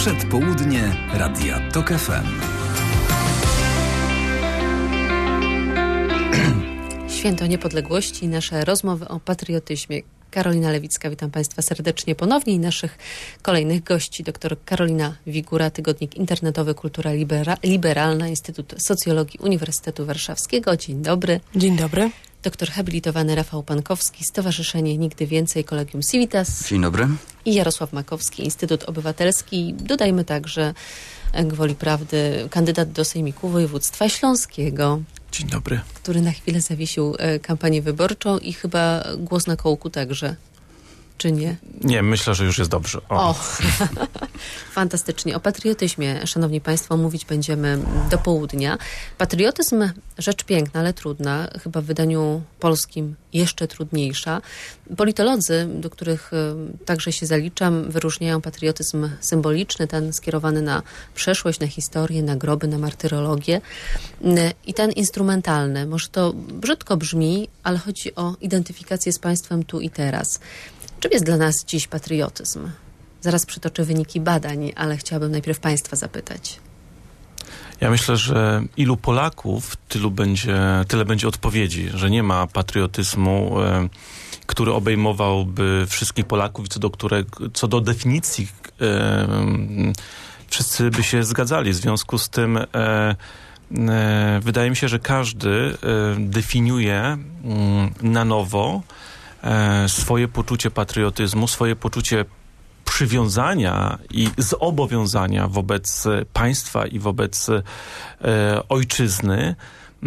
Przedpołudnie Radia TOK FM. Święto Niepodległości i nasze rozmowy o patriotyzmie. Karolina Lewicka, witam Państwa serdecznie ponownie i naszych kolejnych gości. Doktor Karolina Wigura, Tygodnik Internetowy Kultura Liberalna, Instytut Socjologii Uniwersytetu Warszawskiego. Dzień dobry. Dzień dobry. Doktor habilitowany Rafał Pankowski, Stowarzyszenie Nigdy Więcej, Collegium Civitas. Dzień dobry. I Jarosław Makowski, Instytut Obywatelski. Dodajmy także, gwoli prawdy, kandydat do Sejmiku Województwa Śląskiego. Dzień dobry. Który na chwilę zawiesił kampanię wyborczą i chyba głos na kołku także. Czy nie? Nie, myślę, że już jest dobrze. O. Fantastycznie. O patriotyzmie, szanowni państwo, mówić będziemy do południa. Patriotyzm, rzecz piękna, ale trudna. Chyba w wydaniu polskim jeszcze trudniejsza. Politolodzy, do których także się zaliczam, wyróżniają patriotyzm symboliczny, ten skierowany na przeszłość, na historię, na groby, na martyrologię. I ten instrumentalny. Może to brzydko brzmi, ale chodzi o identyfikację z państwem tu i teraz. Czym jest dla nas dziś patriotyzm? Zaraz przytoczę wyniki badań, ale chciałabym najpierw Państwa zapytać. Ja myślę, że ilu Polaków, tyle będzie odpowiedzi, że nie ma patriotyzmu, który obejmowałby wszystkich Polaków i co do definicji wszyscy by się zgadzali. W związku z tym wydaje mi się, że każdy definiuje na nowo swoje poczucie patriotyzmu, swoje poczucie przywiązania i zobowiązania wobec państwa i wobec ojczyzny.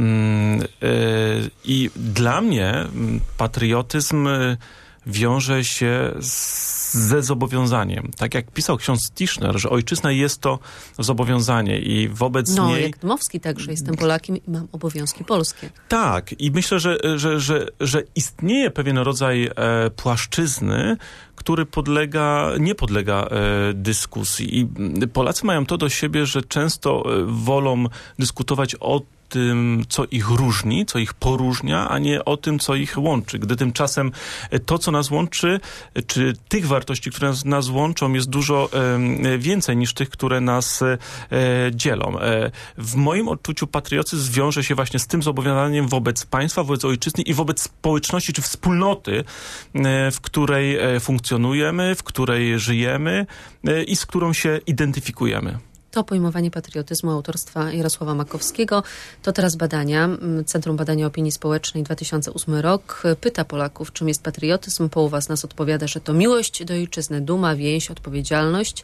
I dla mnie patriotyzm wiąże się ze zobowiązaniem. Tak jak pisał ksiądz Tischner, że ojczyzna jest to zobowiązanie i wobec niej... jak Dmowski także, jestem Polakiem i mam obowiązki polskie. Tak, i myślę, że istnieje pewien rodzaj płaszczyzny, który nie podlega dyskusji. I Polacy mają to do siebie, że często wolą dyskutować o tym, co ich różni, co ich poróżnia, a nie o tym, co ich łączy. Gdy tymczasem to, co nas łączy, czy tych wartości, które nas łączą, jest dużo więcej niż tych, które nas dzielą. W moim odczuciu patriotyzm wiąże się właśnie z tym zobowiązaniem wobec państwa, wobec ojczyzny i wobec społeczności czy wspólnoty, w której funkcjonujemy, w której żyjemy i z którą się identyfikujemy. To pojmowanie patriotyzmu autorstwa Jarosława Makowskiego. To teraz badania. Centrum Badania Opinii Społecznej 2008 rok pyta Polaków, czym jest patriotyzm. Połowa z nas odpowiada, że to miłość do ojczyzny, duma, więź, odpowiedzialność.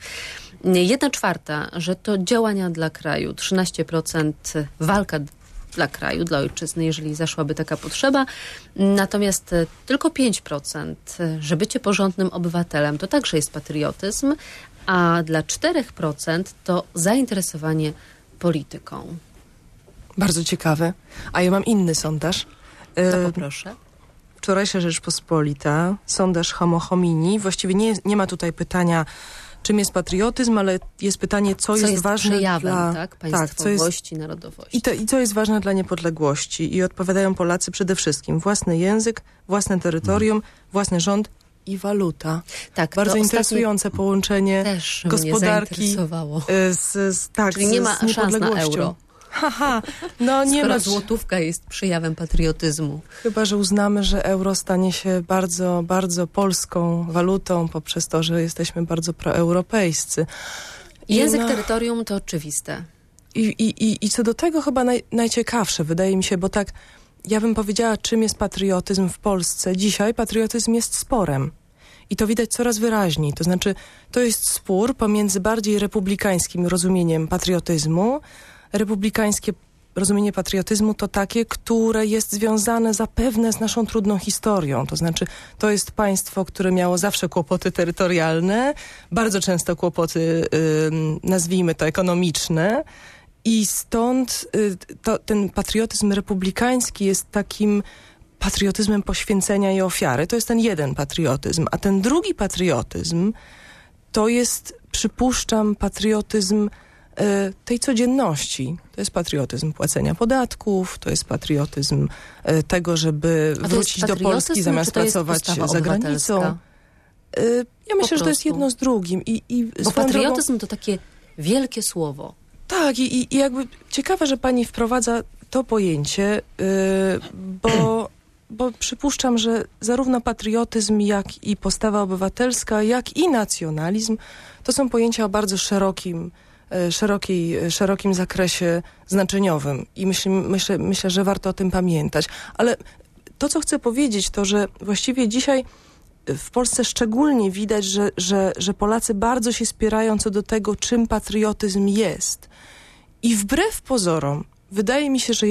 1/4, że to działania dla kraju. 13% walka dla kraju, dla ojczyzny, jeżeli zaszłaby taka potrzeba. Natomiast tylko 5%, że bycie porządnym obywatelem to także jest patriotyzm, a dla 4% to zainteresowanie polityką. Bardzo ciekawe. A ja mam inny sondaż. To poproszę. Wczorajsza Rzeczpospolita, sondaż Homo Homini. Właściwie nie ma tutaj pytania, czym jest patriotyzm, ale jest pytanie, co jest ważne przejawem, dla... tak? Państwowości, narodowości. I co jest ważne dla niepodległości. I odpowiadają Polacy przede wszystkim. Własny język, własne terytorium, własny rząd i waluta. Tak, bardzo interesujące połączenie też gospodarki Czyli nie ma szans na euro. No nie skoro ma. Złotówka jest przejawem patriotyzmu. Chyba że uznamy, że euro stanie się bardzo, bardzo polską walutą poprzez to, że jesteśmy bardzo proeuropejscy. Język, terytorium to oczywiste. I co do tego chyba najciekawsze wydaje mi się, bo tak ja bym powiedziała, czym jest patriotyzm w Polsce. Dzisiaj patriotyzm jest sporem. I to widać coraz wyraźniej. To znaczy, to jest spór pomiędzy bardziej republikańskim rozumieniem patriotyzmu. Republikańskie rozumienie patriotyzmu to takie, które jest związane zapewne z naszą trudną historią. To znaczy, to jest państwo, które miało zawsze kłopoty terytorialne, bardzo często kłopoty, nazwijmy to, ekonomiczne. I stąd ten patriotyzm republikański jest takim patriotyzmem poświęcenia i ofiary. To jest ten jeden patriotyzm. A ten drugi patriotyzm to jest, przypuszczam, patriotyzm tej codzienności. To jest patriotyzm płacenia podatków, to jest patriotyzm tego, żeby wrócić do Polski zamiast pracować za granicą. Ja myślę, że to jest jedno z drugim. Bo patriotyzm to takie wielkie słowo. Tak, i jakby ciekawe, że pani wprowadza to pojęcie, bo przypuszczam, że zarówno patriotyzm, jak i postawa obywatelska, jak i nacjonalizm to są pojęcia o bardzo szerokim zakresie znaczeniowym. I myślę, że warto o tym pamiętać. Ale to, co chcę powiedzieć, to, że właściwie dzisiaj w Polsce szczególnie widać, że Polacy bardzo się spierają co do tego, czym patriotyzm jest. I wbrew pozorom, wydaje mi się,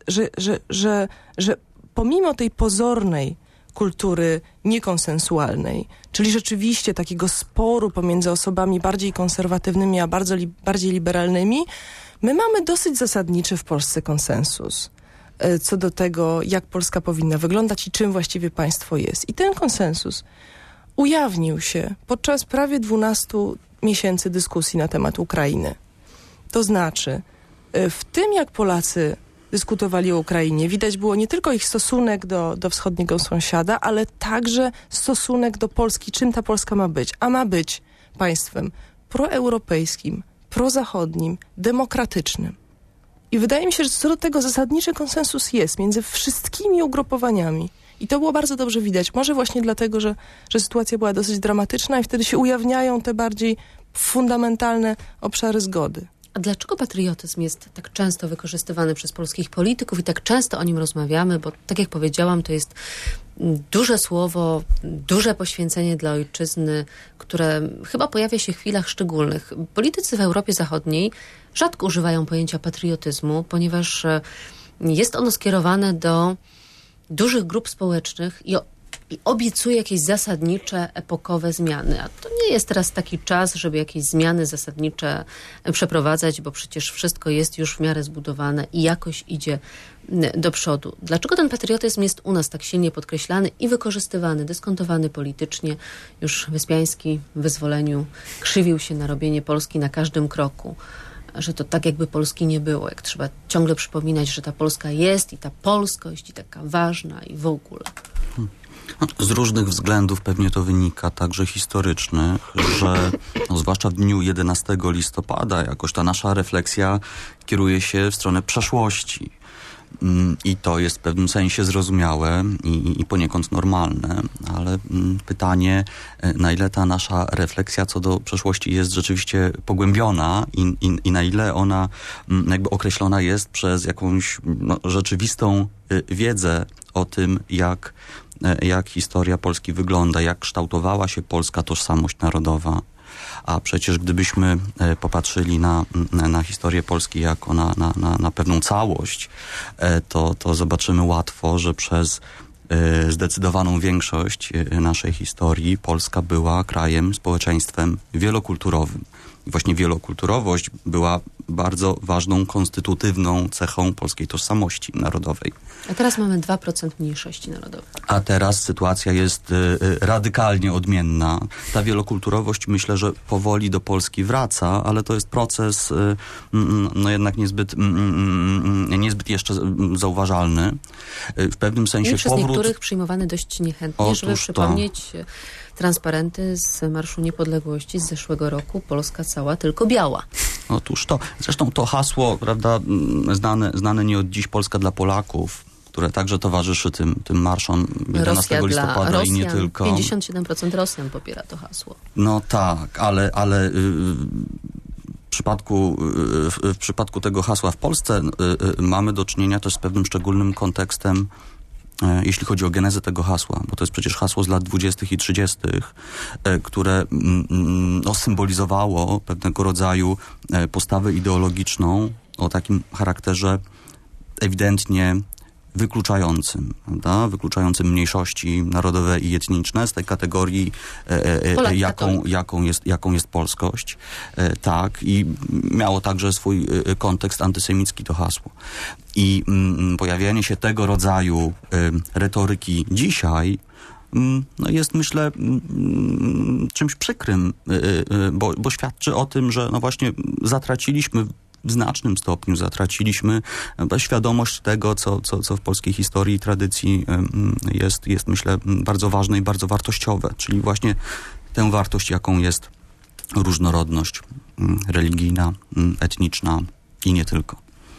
że pomimo tej pozornej kultury niekonsensualnej, czyli rzeczywiście takiego sporu pomiędzy osobami bardziej konserwatywnymi, a bardziej liberalnymi, my mamy dosyć zasadniczy w Polsce konsensus co do tego, jak Polska powinna wyglądać i czym właściwie państwo jest. I ten konsensus ujawnił się podczas prawie 12 miesięcy dyskusji na temat Ukrainy. To znaczy, w tym, jak Polacy dyskutowali o Ukrainie, widać było nie tylko ich stosunek do wschodniego sąsiada, ale także stosunek do Polski, czym ta Polska ma być. A ma być państwem proeuropejskim, prozachodnim, demokratycznym. I wydaje mi się, że co do tego zasadniczy konsensus jest między wszystkimi ugrupowaniami. I to było bardzo dobrze widać. Może właśnie dlatego, że sytuacja była dosyć dramatyczna i wtedy się ujawniają te bardziej fundamentalne obszary zgody. A dlaczego patriotyzm jest tak często wykorzystywany przez polskich polityków i tak często o nim rozmawiamy? Bo tak jak powiedziałam, to jest duże słowo, duże poświęcenie dla ojczyzny, które chyba pojawia się w chwilach szczególnych. Politycy w Europie Zachodniej rzadko używają pojęcia patriotyzmu, ponieważ jest ono skierowane do dużych grup społecznych i obiecuje jakieś zasadnicze, epokowe zmiany. A to nie jest teraz taki czas, żeby jakieś zmiany zasadnicze przeprowadzać, bo przecież wszystko jest już w miarę zbudowane i jakoś idzie do przodu. Dlaczego ten patriotyzm jest u nas tak silnie podkreślany i wykorzystywany, dyskontowany politycznie? Już Wyspiański w Wyzwoleniu krzywił się na robienie Polski na każdym kroku, że to tak jakby Polski nie było, jak trzeba ciągle przypominać, że ta Polska jest i ta polskość i taka ważna i w ogóle. Z różnych względów pewnie to wynika, także historycznych, że zwłaszcza w dniu 11 listopada jakoś ta nasza refleksja kieruje się w stronę przeszłości. I to jest w pewnym sensie zrozumiałe i poniekąd normalne, ale pytanie, na ile ta nasza refleksja co do przeszłości jest rzeczywiście pogłębiona i na ile ona jakby określona jest przez jakąś rzeczywistą wiedzę o tym, jak historia Polski wygląda, jak kształtowała się polska tożsamość narodowa. A przecież gdybyśmy popatrzyli na historię Polski jako na pewną całość, to zobaczymy łatwo, że przez zdecydowaną większość naszej historii Polska była krajem, społeczeństwem wielokulturowym. I właśnie wielokulturowość była bardzo ważną, konstytutywną cechą polskiej tożsamości narodowej. A teraz mamy 2% mniejszości narodowej. A teraz sytuacja jest radykalnie odmienna. Ta wielokulturowość, myślę, że powoli do Polski wraca, ale to jest proces jednak niezbyt jeszcze zauważalny. W pewnym sensie I przez niektórych przyjmowany dość niechętnie, żeby przypomnieć transparenty z Marszu Niepodległości z zeszłego roku. Polska cała, tylko biała. Otóż to. Zresztą to hasło, prawda, znane nie od dziś, Polska dla Polaków, które także towarzyszy tym marszom 11 listopada Rosjan, i nie tylko. 57% Rosjan popiera to hasło. No tak, ale w przypadku tego hasła w Polsce mamy do czynienia też z pewnym szczególnym kontekstem, jeśli chodzi o genezę tego hasła, bo to jest przecież hasło z lat 20. i 30., które symbolizowało pewnego rodzaju postawę ideologiczną o takim charakterze ewidentnie wykluczającym, prawda? Wykluczającym mniejszości narodowe i etniczne z tej kategorii, jaką jest polskość. Tak, i miało także swój kontekst antysemicki to hasło. I pojawianie się tego rodzaju retoryki dzisiaj jest, myślę, czymś przykrym, bo świadczy o tym, że właśnie zatraciliśmy w znacznym stopniu zatraciliśmy świadomość tego, co w polskiej historii i tradycji jest, myślę, bardzo ważne i bardzo wartościowe, czyli właśnie tę wartość, jaką jest różnorodność religijna, etniczna i nie tylko.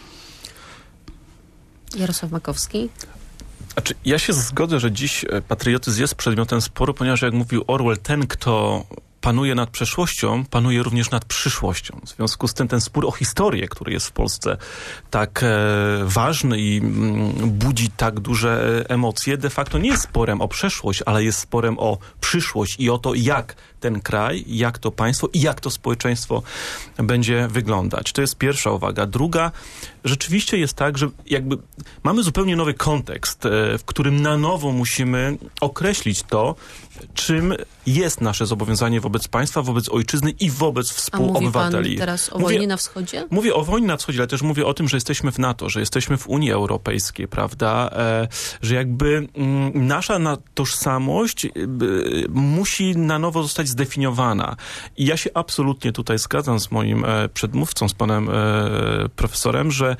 Jarosław Makowski. Znaczy, ja się zgodzę, że dziś patriotyzm jest przedmiotem sporu, ponieważ jak mówił Orwell, ten, kto panuje nad przeszłością, panuje również nad przyszłością. W związku z tym ten spór o historię, który jest w Polsce tak ważny i budzi tak duże emocje, de facto nie jest sporem o przeszłość, ale jest sporem o przyszłość i o to, jak ten kraj, jak to państwo i jak to społeczeństwo będzie wyglądać. To jest pierwsza uwaga. Druga, rzeczywiście jest tak, że jakby mamy zupełnie nowy kontekst, w którym na nowo musimy określić to, czym jest nasze zobowiązanie wobec państwa, wobec ojczyzny i wobec współobywateli. A mówi pan teraz o wojnie na wschodzie? Mówię o wojnie na wschodzie, ale też mówię o tym, że jesteśmy w NATO, że jesteśmy w Unii Europejskiej, prawda? Że jakby nasza tożsamość musi na nowo zostać zdefiniowana. I ja się absolutnie tutaj zgadzam z moim przedmówcą, z panem profesorem, że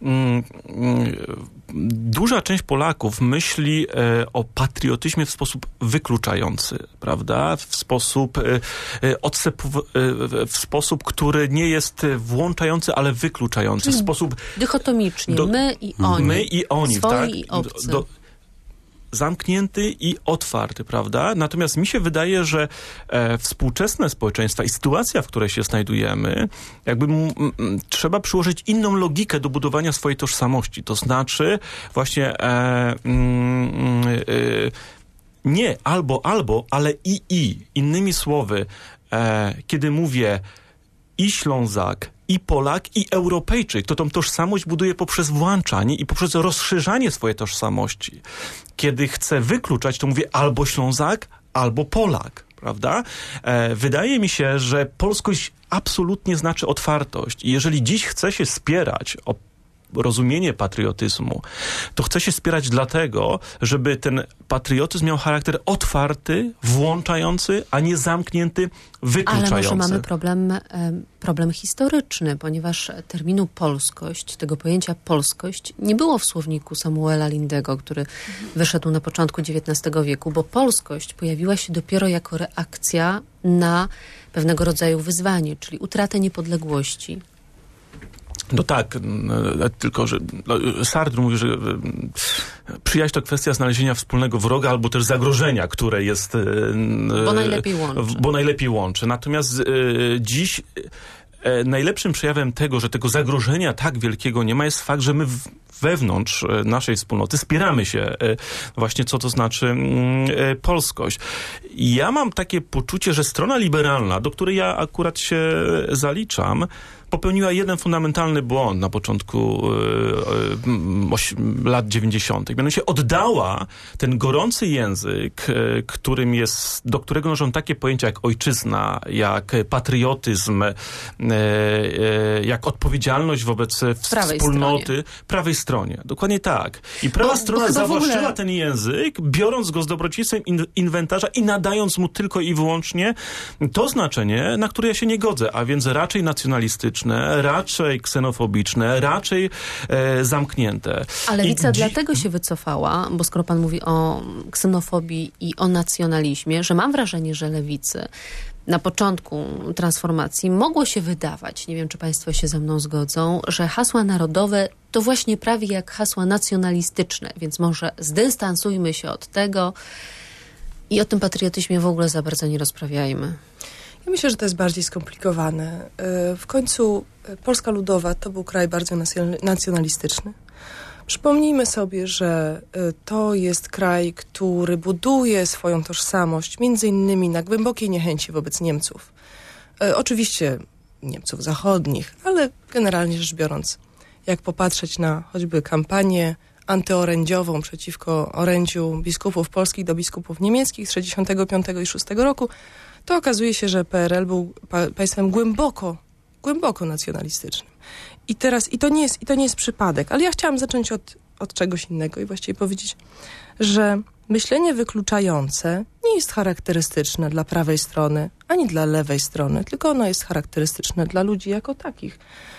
duża część Polaków myśli o patriotyzmie w sposób wykluczający, prawda? W sposób, który nie jest włączający, ale wykluczający. W sposób dychotomicznie. My i oni. My i oni, swoi tak? i obcy. Zamknięty i otwarty, prawda? Natomiast mi się wydaje, że współczesne społeczeństwa i sytuacja, w której się znajdujemy, jakby trzeba przyłożyć inną logikę do budowania swojej tożsamości. To znaczy właśnie nie albo, ale i. Innymi słowy, kiedy mówię i Ślązak, i Polak, i Europejczyk, to tą tożsamość buduje poprzez włączanie i poprzez rozszerzanie swojej tożsamości. Kiedy chcę wykluczać, to mówię albo Ślązak, albo Polak, prawda? Wydaje mi się, że polskość absolutnie znaczy otwartość. I jeżeli dziś chce się spierać o rozumienie patriotyzmu, to chce się wspierać dlatego, żeby ten patriotyzm miał charakter otwarty, włączający, a nie zamknięty, wykluczający. Ale może mamy problem historyczny, ponieważ terminu polskość, tego pojęcia polskość nie było w słowniku Samuela Lindego, który wyszedł na początku XIX wieku, bo polskość pojawiła się dopiero jako reakcja na pewnego rodzaju wyzwanie, czyli utratę niepodległości. No tak, tylko że Sartre mówi, że przyjaźń to kwestia znalezienia wspólnego wroga albo też zagrożenia, które jest... Bo najlepiej łączy. Natomiast dziś najlepszym przejawem tego, że tego zagrożenia tak wielkiego nie ma, jest fakt, że my wewnątrz naszej wspólnoty spieramy się właśnie, co to znaczy polskość. I ja mam takie poczucie, że strona liberalna, do której ja akurat się zaliczam, popełniła jeden fundamentalny błąd na początku lat 90. Mianowicie oddała ten gorący język, do którego noszą takie pojęcia jak ojczyzna, jak patriotyzm, jak odpowiedzialność wobec wspólnoty, prawej stronie. Dokładnie tak. I prawa strona zawłaszczyła ten język, biorąc go z dobrodziejstwem inwentarza i nadając mu tylko i wyłącznie to znaczenie, na które ja się nie godzę, a więc raczej nacjonalistyczne, raczej ksenofobiczne, raczej zamknięte. Ale Lewica dlatego się wycofała, bo skoro pan mówi o ksenofobii i o nacjonalizmie, że mam wrażenie, że Lewicy na początku transformacji mogło się wydawać, nie wiem, czy państwo się ze mną zgodzą, że hasła narodowe to właśnie prawie jak hasła nacjonalistyczne, więc może zdystansujmy się od tego i o tym patriotyzmie w ogóle za bardzo nie rozprawiajmy. Ja myślę, że to jest bardziej skomplikowane. W końcu Polska Ludowa to był kraj bardzo nacjonalistyczny. Przypomnijmy sobie, że to jest kraj, który buduje swoją tożsamość między innymi na głębokiej niechęci wobec Niemców. Oczywiście Niemców zachodnich, ale generalnie rzecz biorąc, jak popatrzeć na choćby kampanię antyorędziową przeciwko orędziu biskupów polskich do biskupów niemieckich z 1965 i 1966 roku, to okazuje się, że PRL był państwem głęboko nacjonalistycznym. I to nie jest przypadek. Ale ja chciałam zacząć od czegoś innego i właściwie powiedzieć, że myślenie wykluczające nie jest charakterystyczne dla prawej strony, ani dla lewej strony, tylko ono jest charakterystyczne dla ludzi jako takich.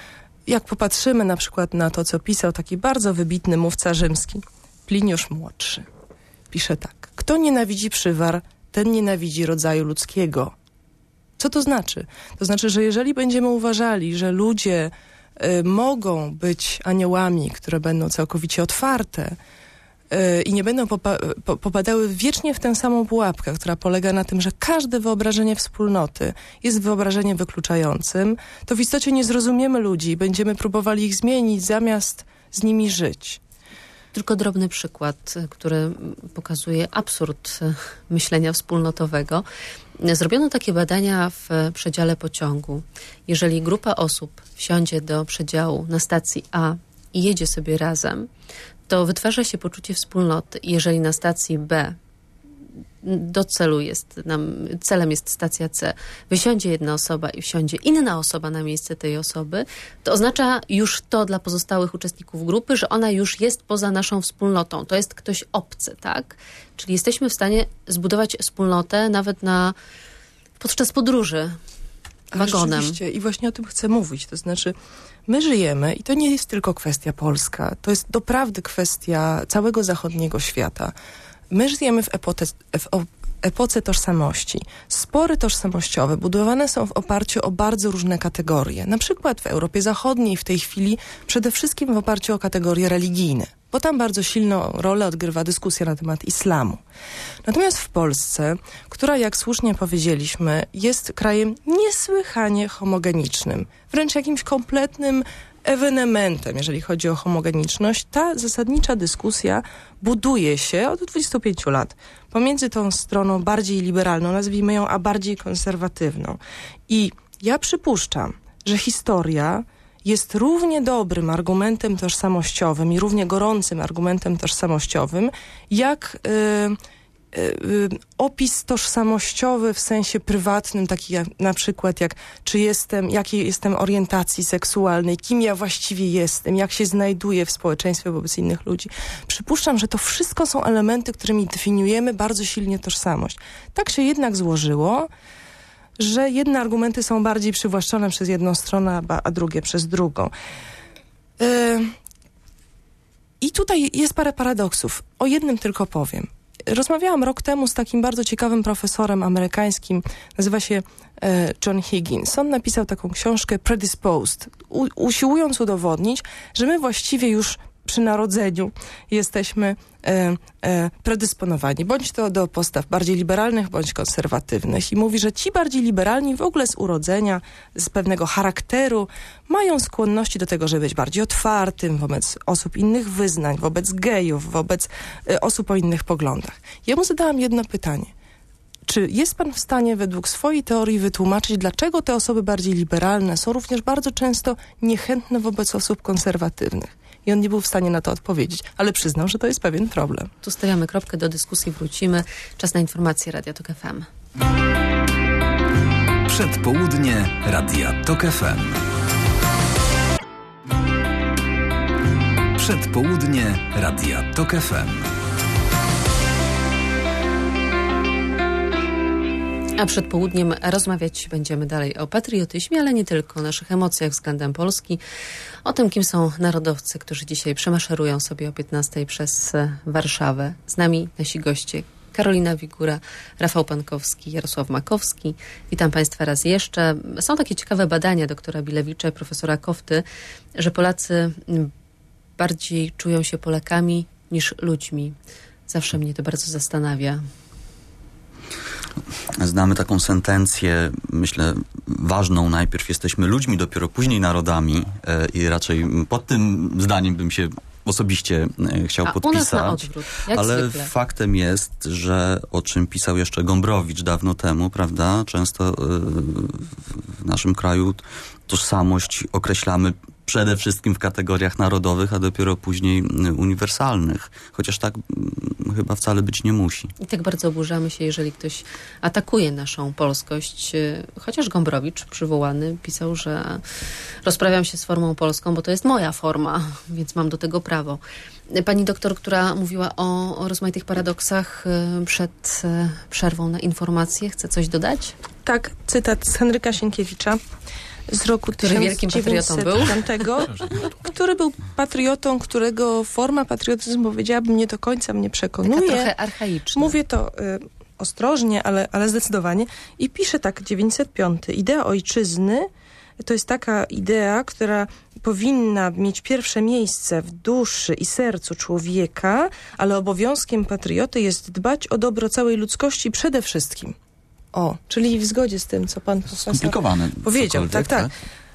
jak popatrzymy na przykład na to, co pisał taki bardzo wybitny mówca rzymski, Pliniusz Młodszy, pisze tak: kto nienawidzi przywar, ten nienawidzi rodzaju ludzkiego. Co to znaczy? To znaczy, że jeżeli będziemy uważali, że ludzie mogą być aniołami, które będą całkowicie otwarte i nie będą popadały wiecznie w tę samą pułapkę, która polega na tym, że każde wyobrażenie wspólnoty jest wyobrażeniem wykluczającym, to w istocie nie zrozumiemy ludzi i będziemy próbowali ich zmienić, zamiast z nimi żyć. Tylko drobny przykład, który pokazuje absurd myślenia wspólnotowego. Zrobiono takie badania w przedziale pociągu. Jeżeli grupa osób wsiądzie do przedziału na stacji A i jedzie sobie razem, to wytwarza się poczucie wspólnoty. Jeżeli na stacji B celem jest stacja C, wysiądzie jedna osoba i wsiądzie inna osoba na miejsce tej osoby, to oznacza już to dla pozostałych uczestników grupy, że ona już jest poza naszą wspólnotą. To jest ktoś obcy, tak? Czyli jesteśmy w stanie zbudować wspólnotę nawet podczas podróży wagonem. Rzeczywiście. I właśnie o tym chcę mówić. To znaczy, my żyjemy, i to nie jest tylko kwestia polska, to jest doprawdy kwestia całego zachodniego świata. My żyjemy w epoce tożsamości. Spory tożsamościowe budowane są w oparciu o bardzo różne kategorie. Na przykład w Europie Zachodniej w tej chwili przede wszystkim w oparciu o kategorie religijne, bo tam bardzo silną rolę odgrywa dyskusja na temat islamu. Natomiast w Polsce, która, jak słusznie powiedzieliśmy, jest krajem niesłychanie homogenicznym, wręcz jakimś kompletnym ewenementem, jeżeli chodzi o homogeniczność, ta zasadnicza dyskusja buduje się od 25 lat pomiędzy tą stroną bardziej liberalną, nazwijmy ją, a bardziej konserwatywną. I ja przypuszczam, że historia jest równie dobrym argumentem tożsamościowym i równie gorącym argumentem tożsamościowym, jak opis tożsamościowy w sensie prywatnym, taki na przykład jak jakiej jestem orientacji seksualnej, kim ja właściwie jestem, jak się znajduję w społeczeństwie wobec innych ludzi. Przypuszczam, że to wszystko są elementy, którymi definiujemy bardzo silnie tożsamość. Tak się jednak złożyło, że jedne argumenty są bardziej przywłaszczone przez jedną stronę, a drugie przez drugą. I tutaj jest parę paradoksów. O jednym tylko powiem. Rozmawiałam rok temu z takim bardzo ciekawym profesorem amerykańskim, nazywa się John Higgins. On napisał taką książkę Predisposed, usiłując udowodnić, że my właściwie już przy narodzeniu jesteśmy predysponowani, bądź to do postaw bardziej liberalnych, bądź konserwatywnych. I mówi, że ci bardziej liberalni w ogóle z urodzenia, z pewnego charakteru mają skłonności do tego, żeby być bardziej otwartym wobec osób innych wyznań, wobec gejów, wobec osób o innych poglądach. Ja mu zadałam jedno pytanie. Czy jest pan w stanie według swojej teorii wytłumaczyć, dlaczego te osoby bardziej liberalne są również bardzo często niechętne wobec osób konserwatywnych? I on nie był w stanie na to odpowiedzieć, ale przyznał, że to jest pewien problem. Tu stawiamy kropkę, do dyskusji wrócimy. Czas na informacje Radia Tok FM. Przedpołudnie Radia Tok FM. Przedpołudnie Radia Tok FM. A przed południem rozmawiać będziemy dalej o patriotyzmie, ale nie tylko, o naszych emocjach względem Polski, o tym, kim są narodowcy, którzy dzisiaj przemaszerują sobie o 15:00 przez Warszawę. Z nami nasi goście: Karolina Wigura, Rafał Pankowski, Jarosław Makowski. Witam Państwa raz jeszcze. Są takie ciekawe badania doktora Bilewicza i profesora Kofty, że Polacy bardziej czują się Polakami niż ludźmi. Zawsze mnie to bardzo zastanawia. Znamy taką sentencję, myślę, ważną. Najpierw jesteśmy ludźmi, dopiero później narodami i raczej pod tym zdaniem bym się osobiście chciał podpisać. U nas na odwrót, ale zwykle. Faktem jest, że o czym pisał jeszcze Gombrowicz dawno temu, prawda? Często w naszym kraju tożsamość określamy przede wszystkim w kategoriach narodowych, a dopiero później uniwersalnych. Chociaż tak chyba wcale być nie musi. I tak bardzo oburzamy się, jeżeli ktoś atakuje naszą polskość. Chociaż Gombrowicz, przywołany, pisał, że rozprawiam się z formą polską, bo to jest moja forma, więc mam do tego prawo. Pani doktor, która mówiła o rozmaitych paradoksach przed przerwą na informacje, chce coś dodać? Tak, cytat z Henryka Sienkiewicza z roku Który wielkim patriotą był? 1905, który był patriotą, którego forma patriotyzmu, powiedziałabym, nie do końca mnie przekonuje. Taka trochę archaiczna. Mówię to ostrożnie, ale zdecydowanie. I pisze tak, 905. Idea ojczyzny to jest taka idea, która powinna mieć pierwsze miejsce w duszy i sercu człowieka, ale obowiązkiem patrioty jest dbać o dobro całej ludzkości przede wszystkim. O, czyli w zgodzie z tym, co pan profesor powiedział. Tak.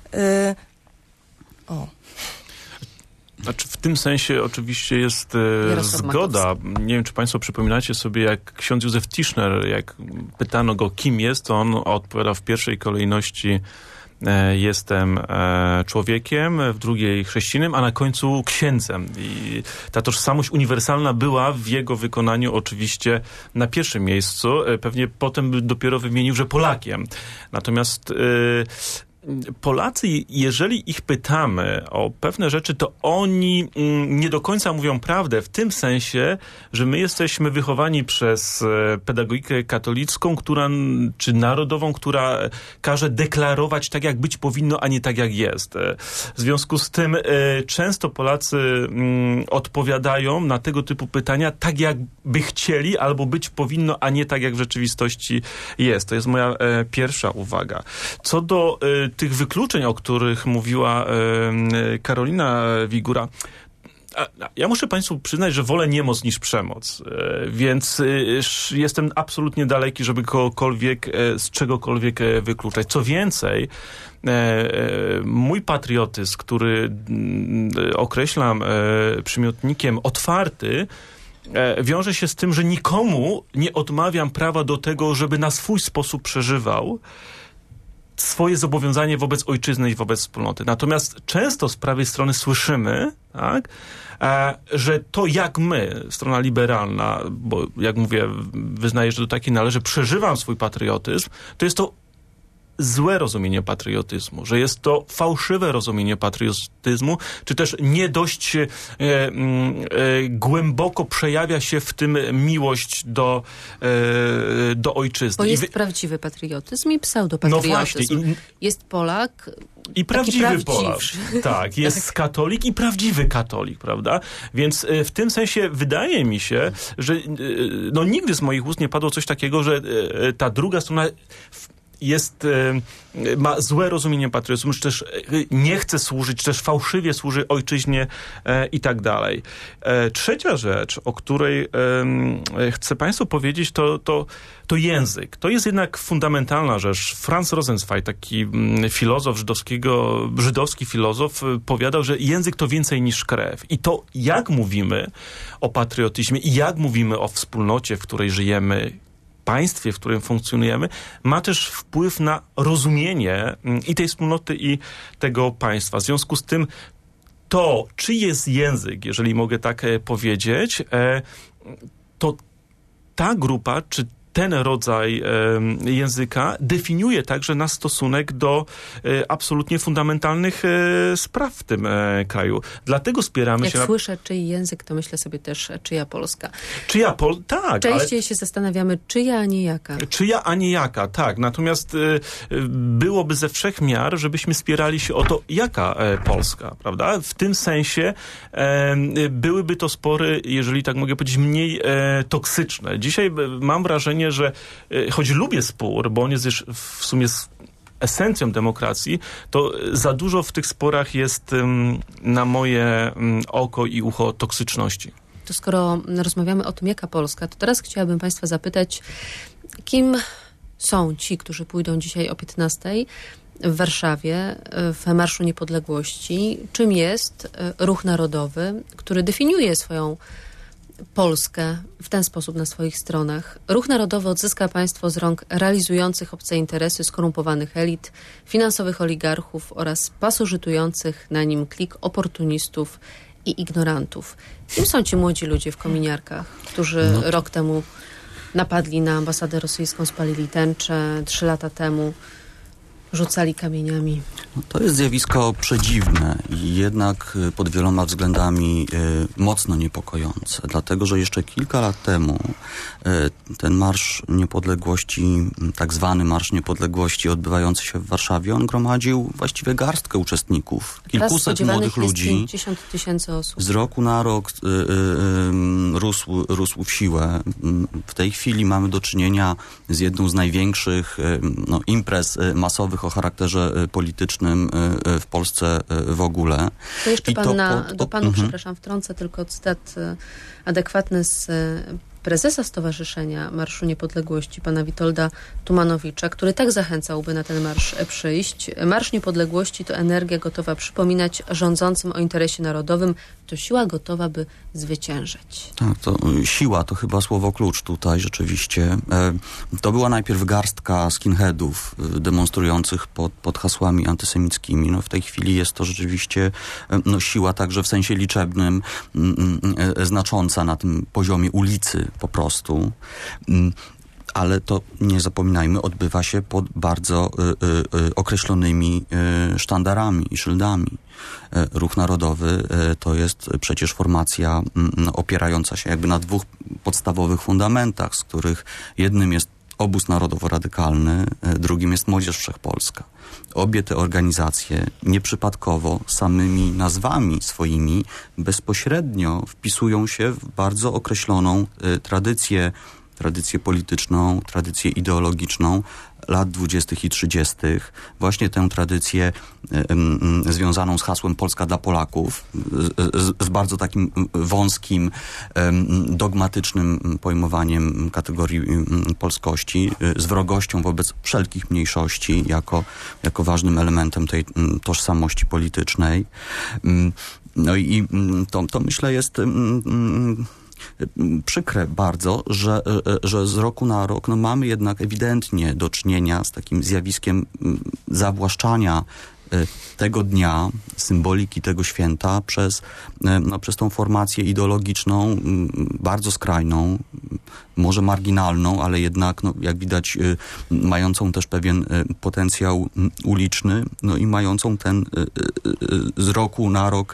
Znaczy w tym sensie oczywiście jest zgoda. Nie wiem, czy państwo przypominacie sobie, jak ksiądz Józef Tischner, jak pytano go, kim jest, to on odpowiadał w pierwszej kolejności jestem człowiekiem, w drugiej chrześcijaninem, a na końcu księdzem. I ta tożsamość uniwersalna była w jego wykonaniu oczywiście na pierwszym miejscu. Pewnie potem by dopiero wymienił, że Polakiem. Natomiast Polacy, jeżeli ich pytamy o pewne rzeczy, to oni nie do końca mówią prawdę w tym sensie, że my jesteśmy wychowani przez pedagogikę katolicką, czy narodową, która każe deklarować tak, jak być powinno, a nie tak, jak jest. W związku z tym często Polacy odpowiadają na tego typu pytania tak, jak by chcieli, albo być powinno, a nie tak, jak w rzeczywistości jest. To jest moja pierwsza uwaga. Co do tych wykluczeń, o których mówiła Karolina Wigura, ja muszę państwu przyznać, że wolę niemoc niż przemoc, więc jestem absolutnie daleki, żeby kogokolwiek z czegokolwiek wykluczać. Co więcej, mój patriotyzm, który określam przymiotnikiem otwarty, wiąże się z tym, że nikomu nie odmawiam prawa do tego, żeby na swój sposób przeżywał swoje zobowiązanie wobec ojczyzny i wobec wspólnoty. Natomiast często z prawej strony słyszymy, tak, że to jak my, strona liberalna, bo jak mówię, wyznaję, że do takiej należy, przeżywam swój patriotyzm, to jest to złe rozumienie patriotyzmu, że jest to fałszywe rozumienie patriotyzmu, czy też nie dość głęboko przejawia się w tym miłość do ojczyzny. Bo jest prawdziwy patriotyzm i pseudopatriotyzm. No właśnie. Jest Polak i prawdziwy Polak. Tak, jest katolik i prawdziwy katolik, prawda? Więc w tym sensie wydaje mi się, że nigdy z moich ust nie padło coś takiego, że ta druga strona ma złe rozumienie patriotyzmu, czy też nie chce służyć, czy też fałszywie służy ojczyźnie i tak dalej. Trzecia rzecz, o której chcę państwu powiedzieć, to język. To jest jednak fundamentalna rzecz. Franz Rosenzweig, taki filozof żydowski filozof, powiadał, że język to więcej niż krew. I to, jak mówimy o patriotyzmie i jak mówimy o wspólnocie, w której żyjemy, państwie, w którym funkcjonujemy, ma też wpływ na rozumienie i tej wspólnoty, i tego państwa. W związku z tym to, czy jest język, jeżeli mogę tak powiedzieć, to ta grupa, czy ten rodzaj języka definiuje także nasz stosunek do absolutnie fundamentalnych spraw w tym kraju. Dlatego spieramy się... Jak słyszę czyj język, to myślę sobie też, czyja Polska. Tak. Częściej się zastanawiamy, czyja, a nie jaka. Czyja, a nie jaka, tak. Natomiast byłoby ze wszech miar, żebyśmy spierali się o to, jaka Polska, prawda? W tym sensie byłyby to spory, jeżeli tak mogę powiedzieć, mniej toksyczne. Dzisiaj mam wrażenie, że choć lubię spór, bo on jest już w sumie esencją demokracji, to za dużo w tych sporach jest na moje oko i ucho toksyczności. To skoro rozmawiamy o tym, jaka Polska, to teraz chciałabym państwa zapytać, kim są ci, którzy pójdą dzisiaj o 15:00 w Warszawie w Marszu Niepodległości? Czym jest ruch narodowy, który definiuje swoją Polskę w ten sposób na swoich stronach? Ruch Narodowy odzyska państwo z rąk realizujących obce interesy skorumpowanych elit, finansowych oligarchów oraz pasożytujących na nim klik oportunistów i ignorantów. Kim są ci młodzi ludzie w kominiarkach, którzy rok temu napadli na ambasadę rosyjską, spalili tęczę, 3 lata temu rzucali kamieniami? To jest zjawisko przedziwne i jednak pod wieloma względami mocno niepokojące, dlatego że jeszcze kilka lat temu ten Marsz Niepodległości, tak zwany Marsz Niepodległości odbywający się w Warszawie, on gromadził właściwie garstkę uczestników, kilkuset młodych ludzi. 50 000 osób. Z roku na rok rósł w siłę. W tej chwili mamy do czynienia z jedną z największych imprez masowych o charakterze politycznym w Polsce w ogóle. To jeszcze do panu, przepraszam, wtrącę tylko cytat adekwatny z prezesa Stowarzyszenia Marszu Niepodległości, pana Witolda Tumanowicza, który tak zachęcałby na ten marsz przyjść. Marsz Niepodległości to energia gotowa przypominać rządzącym o interesie narodowym. To siła gotowa, by zwyciężyć. Tak, to siła to chyba słowo klucz tutaj rzeczywiście. To była najpierw garstka skinheadów demonstrujących pod hasłami antysemickimi. No, w tej chwili jest to rzeczywiście siła także w sensie liczebnym znacząca na tym poziomie ulicy po prostu. Ale to, nie zapominajmy, odbywa się pod bardzo określonymi sztandarami i szyldami. Ruch Narodowy to jest przecież formacja opierająca się jakby na dwóch podstawowych fundamentach, z których jednym jest Obóz Narodowo-Radykalny, drugim jest Młodzież Wszechpolska. Obie te organizacje nieprzypadkowo samymi nazwami swoimi bezpośrednio wpisują się w bardzo określoną tradycję polityczną, tradycję ideologiczną lat 20. i 30. Właśnie tę tradycję związaną z hasłem Polska dla Polaków, z bardzo takim wąskim, dogmatycznym pojmowaniem kategorii polskości, z wrogością wobec wszelkich mniejszości jako ważnym elementem tej tożsamości politycznej. No i to myślę jest przykre bardzo, że z roku na rok mamy jednak ewidentnie do czynienia z takim zjawiskiem zawłaszczania tego dnia, symboliki tego święta przez tą formację ideologiczną, bardzo skrajną, może marginalną, ale jednak, jak widać, mającą też pewien potencjał uliczny, i mającą ten z roku na rok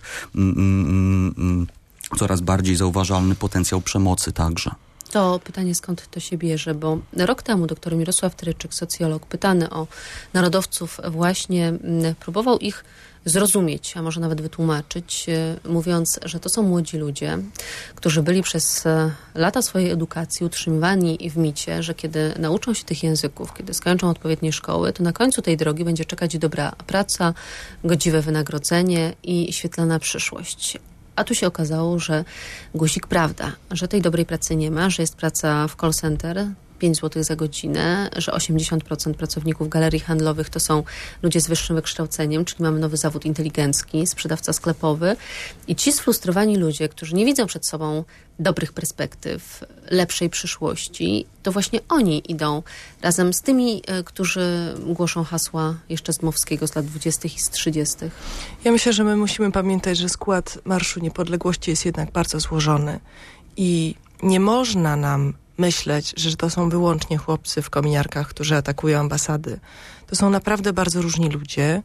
coraz bardziej zauważalny potencjał przemocy także. To pytanie, skąd to się bierze, bo rok temu dr Mirosław Tryczyk, socjolog, pytany o narodowców właśnie, próbował ich zrozumieć, a może nawet wytłumaczyć, mówiąc, że to są młodzi ludzie, którzy byli przez lata swojej edukacji utrzymywani w micie, że kiedy nauczą się tych języków, kiedy skończą odpowiednie szkoły, to na końcu tej drogi będzie czekać dobra praca, godziwe wynagrodzenie i świetlana przyszłość. A tu się okazało, że guzik prawda, że tej dobrej pracy nie ma, że jest praca w call center, 5 zł za godzinę, że 80% pracowników galerii handlowych to są ludzie z wyższym wykształceniem, czyli mamy nowy zawód inteligencki, sprzedawca sklepowy. I ci sfrustrowani ludzie, którzy nie widzą przed sobą dobrych perspektyw, lepszej przyszłości, to właśnie oni idą razem z tymi, którzy głoszą hasła jeszcze z Dmowskiego z lat 20. i z 30. Ja myślę, że my musimy pamiętać, że skład Marszu Niepodległości jest jednak bardzo złożony i nie można nam myśleć, że to są wyłącznie chłopcy w kominiarkach, którzy atakują ambasady. To są naprawdę bardzo różni ludzie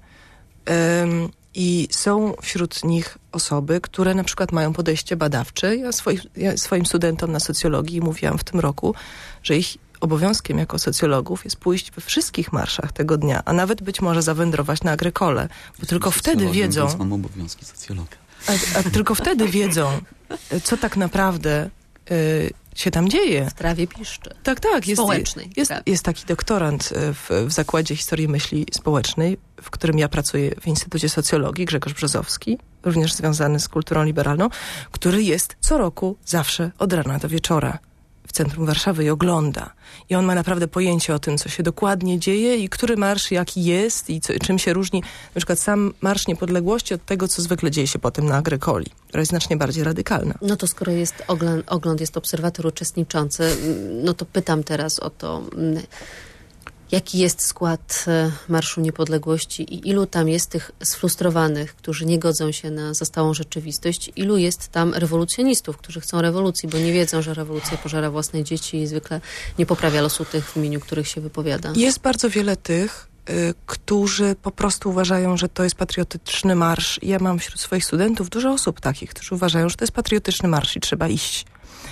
i są wśród nich osoby, które na przykład mają podejście badawcze. Ja swoim studentom na socjologii mówiłam w tym roku, że ich obowiązkiem jako socjologów jest pójść we wszystkich marszach tego dnia, a nawet być może zawędrować na Agrykole, bo tylko wtedy wiedzą... Więc mam obowiązki socjologa. A tylko wtedy wiedzą, co tak naprawdę się tam dzieje. W trawie piszczy. Tak. Społecznej. Jest taki doktorant w Zakładzie Historii Myśli Społecznej, w którym ja pracuję w Instytucie Socjologii, Grzegorz Brzozowski, również związany z kulturą liberalną, który jest co roku zawsze od rana do wieczora w centrum Warszawy i ogląda. I on ma naprawdę pojęcie o tym, co się dokładnie dzieje i który marsz jaki jest i czym się różni na przykład sam Marsz Niepodległości od tego, co zwykle dzieje się potem na Agrykoli, która jest znacznie bardziej radykalna. No to skoro jest ogląd, jest obserwator uczestniczący, no to pytam teraz o to, jaki jest skład Marszu Niepodległości i ilu tam jest tych sfrustrowanych, którzy nie godzą się na zastałą rzeczywistość, ilu jest tam rewolucjonistów, którzy chcą rewolucji, bo nie wiedzą, że rewolucja pożera własne dzieci i zwykle nie poprawia losu tych, w imieniu których się wypowiada. Jest bardzo wiele tych, którzy po prostu uważają, że to jest patriotyczny marsz. Ja mam wśród swoich studentów dużo osób takich, którzy uważają, że to jest patriotyczny marsz i trzeba iść.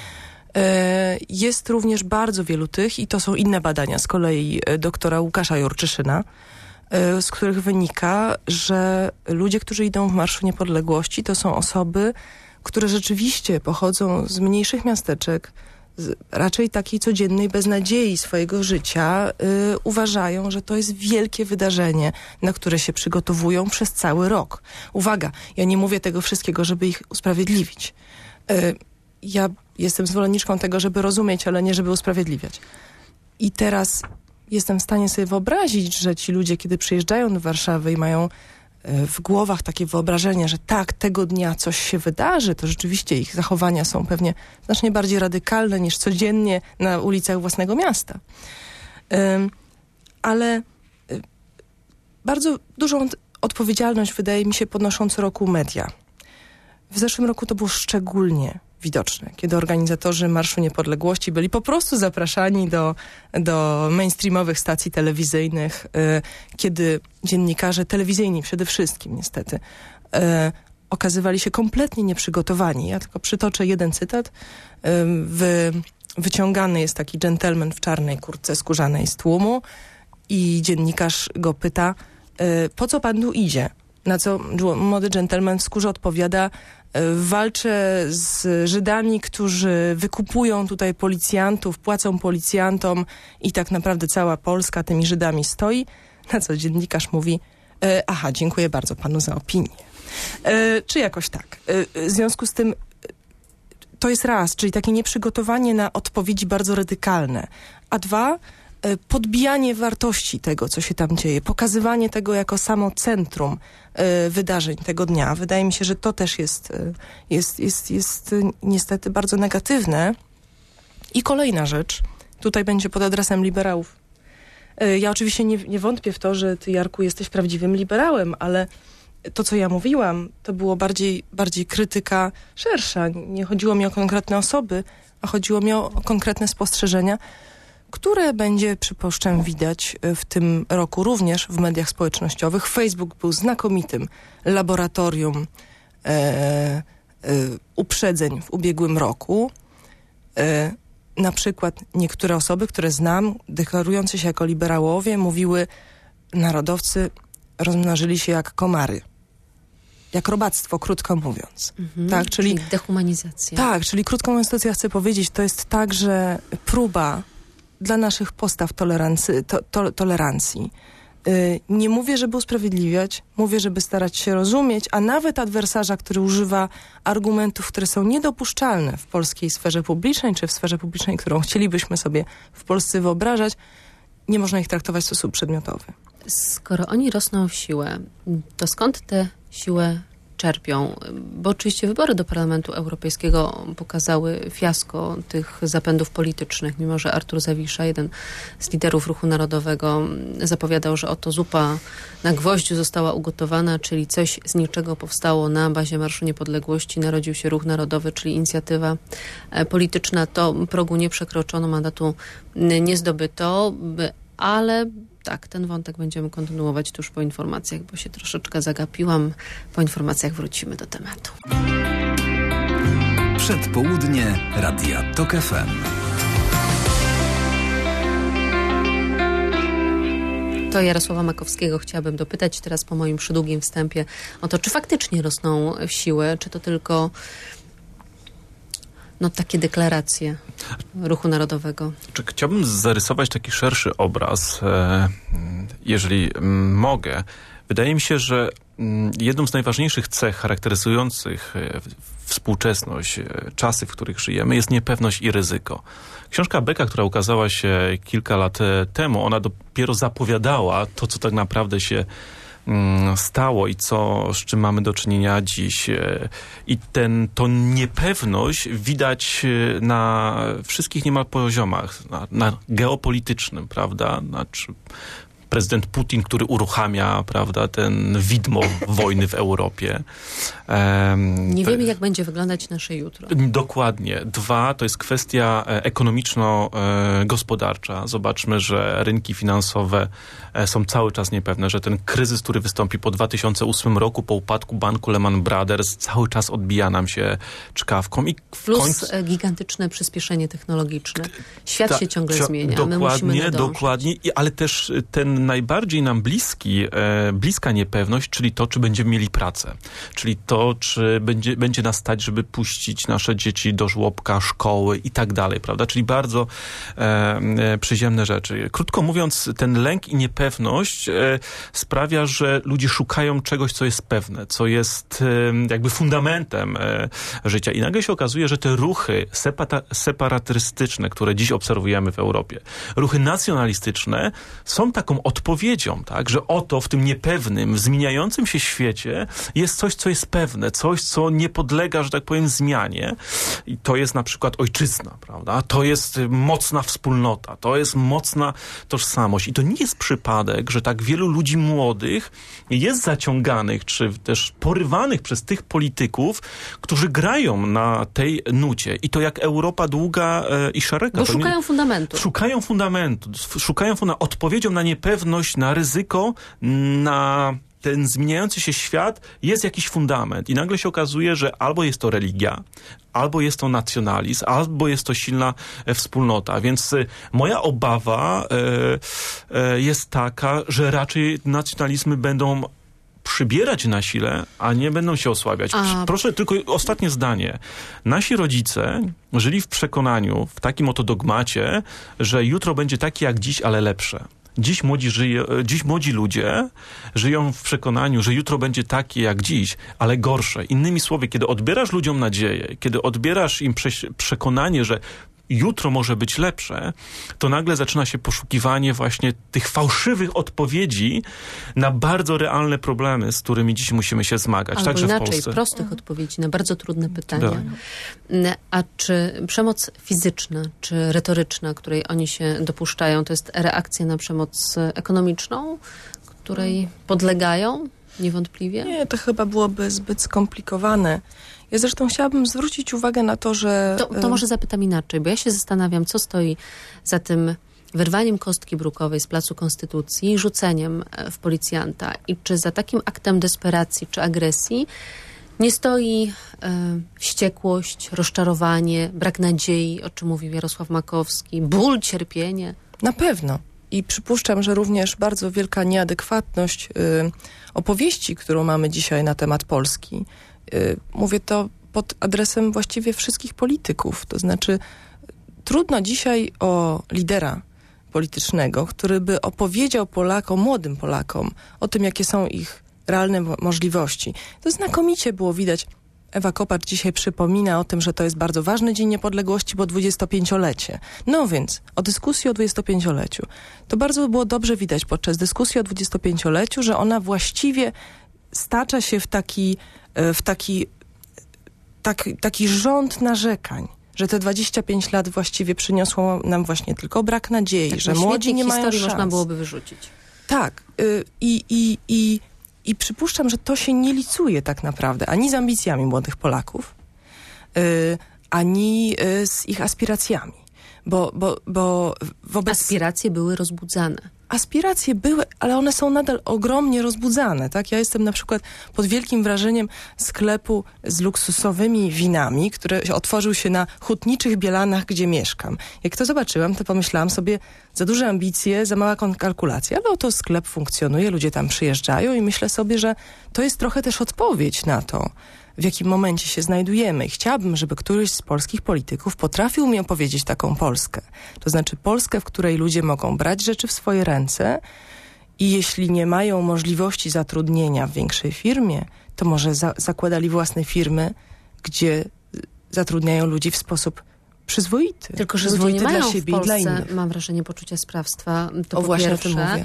Jest również bardzo wielu tych, i to są inne badania, z kolei doktora Łukasza Jurczyszyna, z których wynika, że ludzie, którzy idą w Marszu Niepodległości, to są osoby, które rzeczywiście pochodzą z mniejszych miasteczek, raczej takiej codziennej beznadziei swojego życia, uważają, że to jest wielkie wydarzenie, na które się przygotowują przez cały rok. Uwaga, ja nie mówię tego wszystkiego, żeby ich usprawiedliwić. Ja jestem zwolenniczką tego, żeby rozumieć, ale nie żeby usprawiedliwiać. I teraz jestem w stanie sobie wyobrazić, że ci ludzie, kiedy przyjeżdżają do Warszawy i mają w głowach takie wyobrażenie, że tak, tego dnia coś się wydarzy, to rzeczywiście ich zachowania są pewnie znacznie bardziej radykalne niż codziennie na ulicach własnego miasta. Ale bardzo dużą odpowiedzialność, wydaje mi się, podnoszą co roku media. W zeszłym roku to było szczególnie widoczne, kiedy organizatorzy Marszu Niepodległości byli po prostu zapraszani do mainstreamowych stacji telewizyjnych, kiedy dziennikarze telewizyjni przede wszystkim niestety okazywali się kompletnie nieprzygotowani. Ja tylko przytoczę jeden cytat. Wyciągany jest taki dżentelmen w czarnej kurtce skórzanej z tłumu i dziennikarz go pyta, po co pan tu idzie? Na co młody dżentelmen w skórze odpowiada, walczę z Żydami, którzy wykupują tutaj policjantów, płacą policjantom i tak naprawdę cała Polska tymi Żydami stoi. Na co dziennikarz mówi, aha, dziękuję bardzo panu za opinię. Czy jakoś tak. W związku z tym to jest raz, czyli takie nieprzygotowanie na odpowiedzi bardzo radykalne. A dwa, podbijanie wartości tego, co się tam dzieje, pokazywanie tego jako samo centrum wydarzeń tego dnia. Wydaje mi się, że to też jest niestety bardzo negatywne. I kolejna rzecz, tutaj będzie pod adresem liberałów. Ja oczywiście nie wątpię w to, że ty, Jarku, jesteś prawdziwym liberałem, ale to, co ja mówiłam, to było bardziej krytyka szersza. Nie chodziło mi o konkretne osoby, a chodziło mi o konkretne spostrzeżenia, które będzie, przypuszczam, widać w tym roku również w mediach społecznościowych. Facebook był znakomitym laboratorium uprzedzeń w ubiegłym roku. Na przykład niektóre osoby, które znam, deklarujące się jako liberałowie, mówiły, narodowcy rozmnożyli się jak komary. Jak robactwo, krótko mówiąc. Tak, czyli dehumanizacja. Tak, czyli krótko mówiąc, to co ja chcę powiedzieć, to jest także próba dla naszych postaw tolerancji. Nie mówię, żeby usprawiedliwiać, mówię, żeby starać się rozumieć, a nawet adwersarza, który używa argumentów, które są niedopuszczalne w polskiej sferze publicznej, czy w sferze publicznej, którą chcielibyśmy sobie w Polsce wyobrażać, nie można ich traktować w sposób przedmiotowy. Skoro oni rosną w siłę, to skąd tę siłę czerpią? Bo oczywiście wybory do Parlamentu Europejskiego pokazały fiasko tych zapędów politycznych, mimo że Artur Zawisza, jeden z liderów Ruchu Narodowego, zapowiadał, że oto zupa na gwoździu została ugotowana, czyli coś z niczego powstało na bazie Marszu Niepodległości, narodził się Ruch Narodowy, czyli inicjatywa polityczna. To progu nie przekroczono, mandatu nie zdobyto, ale tak, ten wątek będziemy kontynuować tuż po informacjach, bo się troszeczkę zagapiłam. Po informacjach wrócimy do tematu. Przedpołudnie Radia TOK FM. To Jarosława Makowskiego chciałabym dopytać teraz po moim przydługim wstępie o to, czy faktycznie rosną w siłę, czy to tylko takie deklaracje Ruchu Narodowego. Chciałbym zarysować taki szerszy obraz, jeżeli mogę. Wydaje mi się, że jedną z najważniejszych cech charakteryzujących współczesność, czasy, w których żyjemy, jest niepewność i ryzyko. Książka Becka, która ukazała się kilka lat temu, ona dopiero zapowiadała to, co tak naprawdę się stało i z czym mamy do czynienia dziś. I tą niepewność widać na wszystkich niemal poziomach, na geopolitycznym, prawda? prezydent Putin, który uruchamia, prawda, ten widmo wojny w Europie. Nie wiemy, jak będzie wyglądać nasze jutro. Dokładnie. 2, to jest kwestia ekonomiczno-gospodarcza. Zobaczmy, że rynki finansowe są cały czas niepewne, że ten kryzys, który wystąpi po 2008 roku, po upadku banku Lehman Brothers, cały czas odbija nam się czkawką. I plus gigantyczne przyspieszenie technologiczne. Świat się ciągle zmienia. My musimy nadążyć. Dokładnie, ale też ten najbardziej nam bliska niepewność, czyli to, czy będziemy mieli pracę. Czyli to, czy będzie nas stać, żeby puścić nasze dzieci do żłobka, szkoły i tak dalej, prawda? Czyli bardzo przyziemne rzeczy. Krótko mówiąc, ten lęk i niepewność sprawia, że ludzie szukają czegoś, co jest pewne, co jest jakby fundamentem życia. I nagle się okazuje, że te ruchy separatystyczne, które dziś obserwujemy w Europie, ruchy nacjonalistyczne są taką odpowiedzią, tak, że oto w tym niepewnym, zmieniającym się świecie jest coś, co jest pewne, coś, co nie podlega, że tak powiem, zmianie. I to jest na przykład ojczyzna, prawda? To jest mocna wspólnota, to jest mocna tożsamość. I to nie jest przypadek, że tak wielu ludzi młodych jest zaciąganych, czy też porywanych przez tych polityków, którzy grają na tej nucie. I to jak Europa długa i szeroka. Bo szukają fundamentu. Szukają odpowiedzią na niepewność, na ryzyko, na ten zmieniający się świat jest jakiś fundament. I nagle się okazuje, że albo jest to religia, albo jest to nacjonalizm, albo jest to silna wspólnota. Więc moja obawa jest taka, że raczej nacjonalizmy będą przybierać na sile, a nie będą się osłabiać. Proszę, tylko ostatnie zdanie. Nasi rodzice żyli w przekonaniu, w takim oto dogmacie, że jutro będzie takie jak dziś, ale lepsze. Dziś młodzi ludzie żyją w przekonaniu, że jutro będzie takie jak dziś, ale gorsze. Innymi słowy, kiedy odbierasz ludziom nadzieję, kiedy odbierasz im przekonanie, że jutro może być lepsze, to nagle zaczyna się poszukiwanie właśnie tych fałszywych odpowiedzi na bardzo realne problemy, z którymi dziś musimy się zmagać. Albo także inaczej, w Polsce. prostych odpowiedzi na bardzo trudne pytania. Tak. A czy przemoc fizyczna, czy retoryczna, której oni się dopuszczają, to jest reakcja na przemoc ekonomiczną, której podlegają niewątpliwie? Nie, to chyba byłoby zbyt skomplikowane. Ja zresztą chciałabym zwrócić uwagę na to, że... To może zapytam inaczej, bo ja się zastanawiam, co stoi za tym wyrwaniem kostki brukowej z Placu Konstytucji i rzuceniem w policjanta. I czy za takim aktem desperacji czy agresji nie stoi wściekłość, rozczarowanie, brak nadziei, o czym mówił Jarosław Makowski, ból, cierpienie? Na pewno. I przypuszczam, że również bardzo wielka nieadekwatność opowieści, którą mamy dzisiaj na temat Polski. Mówię to pod adresem właściwie wszystkich polityków. To znaczy trudno dzisiaj o lidera politycznego, który by opowiedział Polakom, młodym Polakom o tym, jakie są ich realne możliwości. To znakomicie było widać. Ewa Kopacz dzisiaj przypomina o tym, że to jest bardzo ważny Dzień Niepodległości, bo 25-lecie. No więc, o dyskusji o 25-leciu. To bardzo było dobrze widać podczas dyskusji o 25-leciu, że ona właściwie stacza się w taki rząd narzekań, że te 25 lat właściwie przyniosło nam właśnie tylko brak nadziei, tak, że młodzi nie mają szans. Można byłoby wyrzucić. Tak. I przypuszczam, że to się nie licuje tak naprawdę ani z ambicjami młodych Polaków, ani z ich aspiracjami. Bo wobec... Aspiracje były rozbudzane. Aspiracje były, ale one są nadal ogromnie rozbudzane, tak? Ja jestem na przykład pod wielkim wrażeniem sklepu z luksusowymi winami, który otworzył się na Hutniczych Bielanach, gdzie mieszkam. Jak to zobaczyłam, to pomyślałam sobie, za duże ambicje, za mała kalkulacja, ale oto sklep funkcjonuje, ludzie tam przyjeżdżają i myślę sobie, że to jest trochę też odpowiedź na to, w jakim momencie się znajdujemy. I chciałabym, żeby któryś z polskich polityków potrafił mi opowiedzieć taką Polskę. To znaczy Polskę, w której ludzie mogą brać rzeczy w swoje ręce i jeśli nie mają możliwości zatrudnienia w większej firmie, to może zakładali własne firmy, gdzie zatrudniają ludzi w sposób przyzwoity. Tylko, że ludzie nie mają w Polsce, mam wrażenie, poczucia sprawstwa. To po właśnie pierwsze. o tym mówię.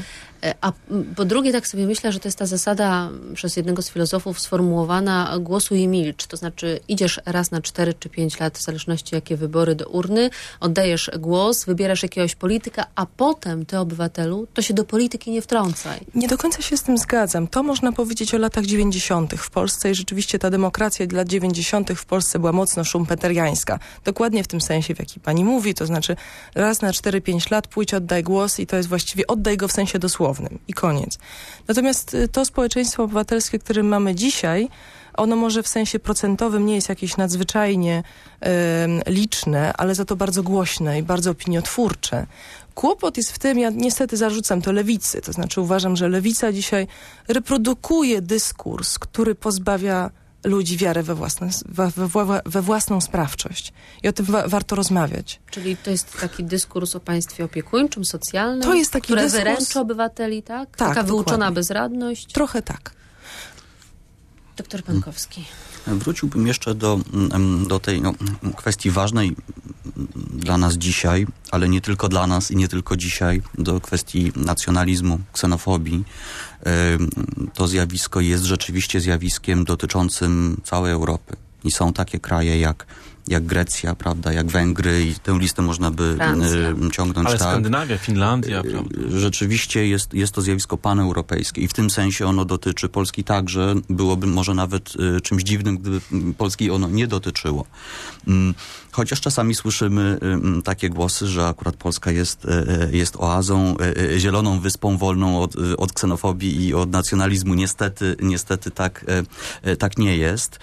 A po drugie, tak sobie myślę, że to jest ta zasada przez jednego z filozofów sformułowana głosuj i milcz. To znaczy idziesz raz na 4 czy 5 lat, w zależności jakie wybory, do urny, oddajesz głos, wybierasz jakiegoś polityka, a potem ty, obywatelu, to się do polityki nie wtrącaj. Nie do końca się z tym zgadzam. To można powiedzieć o latach 90. w Polsce i rzeczywiście ta demokracja lat 90. w Polsce była mocno szumpeteriańska. Dokładnie w tym sensie, w jaki pani mówi, to znaczy raz na 4-5 lat pójdź, oddaj głos i to jest właściwie oddaj go w sensie dosłownym i koniec. Natomiast to społeczeństwo obywatelskie, które mamy dzisiaj, ono może w sensie procentowym nie jest jakieś nadzwyczajnie liczne, ale za to bardzo głośne i bardzo opiniotwórcze. Kłopot jest w tym, ja niestety zarzucam to lewicy, to znaczy uważam, że lewica dzisiaj reprodukuje dyskurs, który pozbawia ludzi wiary we własną sprawczość. I o tym warto rozmawiać. Czyli to jest taki dyskurs o państwie opiekuńczym, socjalnym, to jest taki które dyskurs... wyręcza obywateli, tak? Tak, taka wyuczona dokładnie. bezradność. Trochę tak. Doktor Pankowski. Wróciłbym jeszcze do tej kwestii ważnej dla nas dzisiaj, ale nie tylko dla nas i nie tylko dzisiaj, do kwestii nacjonalizmu, ksenofobii. To zjawisko jest rzeczywiście zjawiskiem dotyczącym całej Europy. I są takie kraje jak Grecja, prawda, jak Węgry i tę listę można by ciągnąć. Ale tak. Skandynawia, Finlandia, prawda? Rzeczywiście jest to zjawisko paneuropejskie i w tym sensie ono dotyczy Polski także. Byłoby może nawet czymś dziwnym, gdyby Polski ono nie dotyczyło. Chociaż czasami słyszymy takie głosy, że akurat Polska jest oazą, zieloną wyspą wolną od ksenofobii i od nacjonalizmu. Niestety tak nie jest.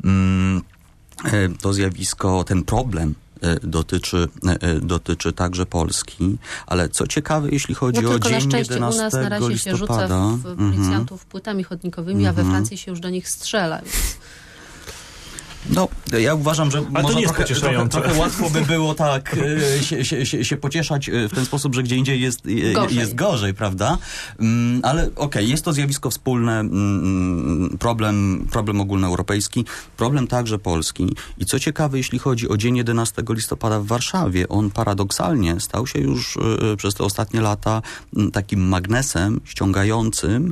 To zjawisko, ten problem dotyczy także Polski, ale co ciekawe, jeśli chodzi o dzień 11 listopada... u nas na razie się rzuca w policjantów płytami chodnikowymi, a we Francji się już do nich strzela, więc... No, ja uważam, że ale może trochę łatwo by było tak się pocieszać w ten sposób, że gdzie indziej jest gorzej, prawda? Ale okej, jest to zjawisko wspólne, problem ogólnoeuropejski, problem także polski. I co ciekawe, jeśli chodzi o dzień 11 listopada w Warszawie, on paradoksalnie stał się już przez te ostatnie lata takim magnesem ściągającym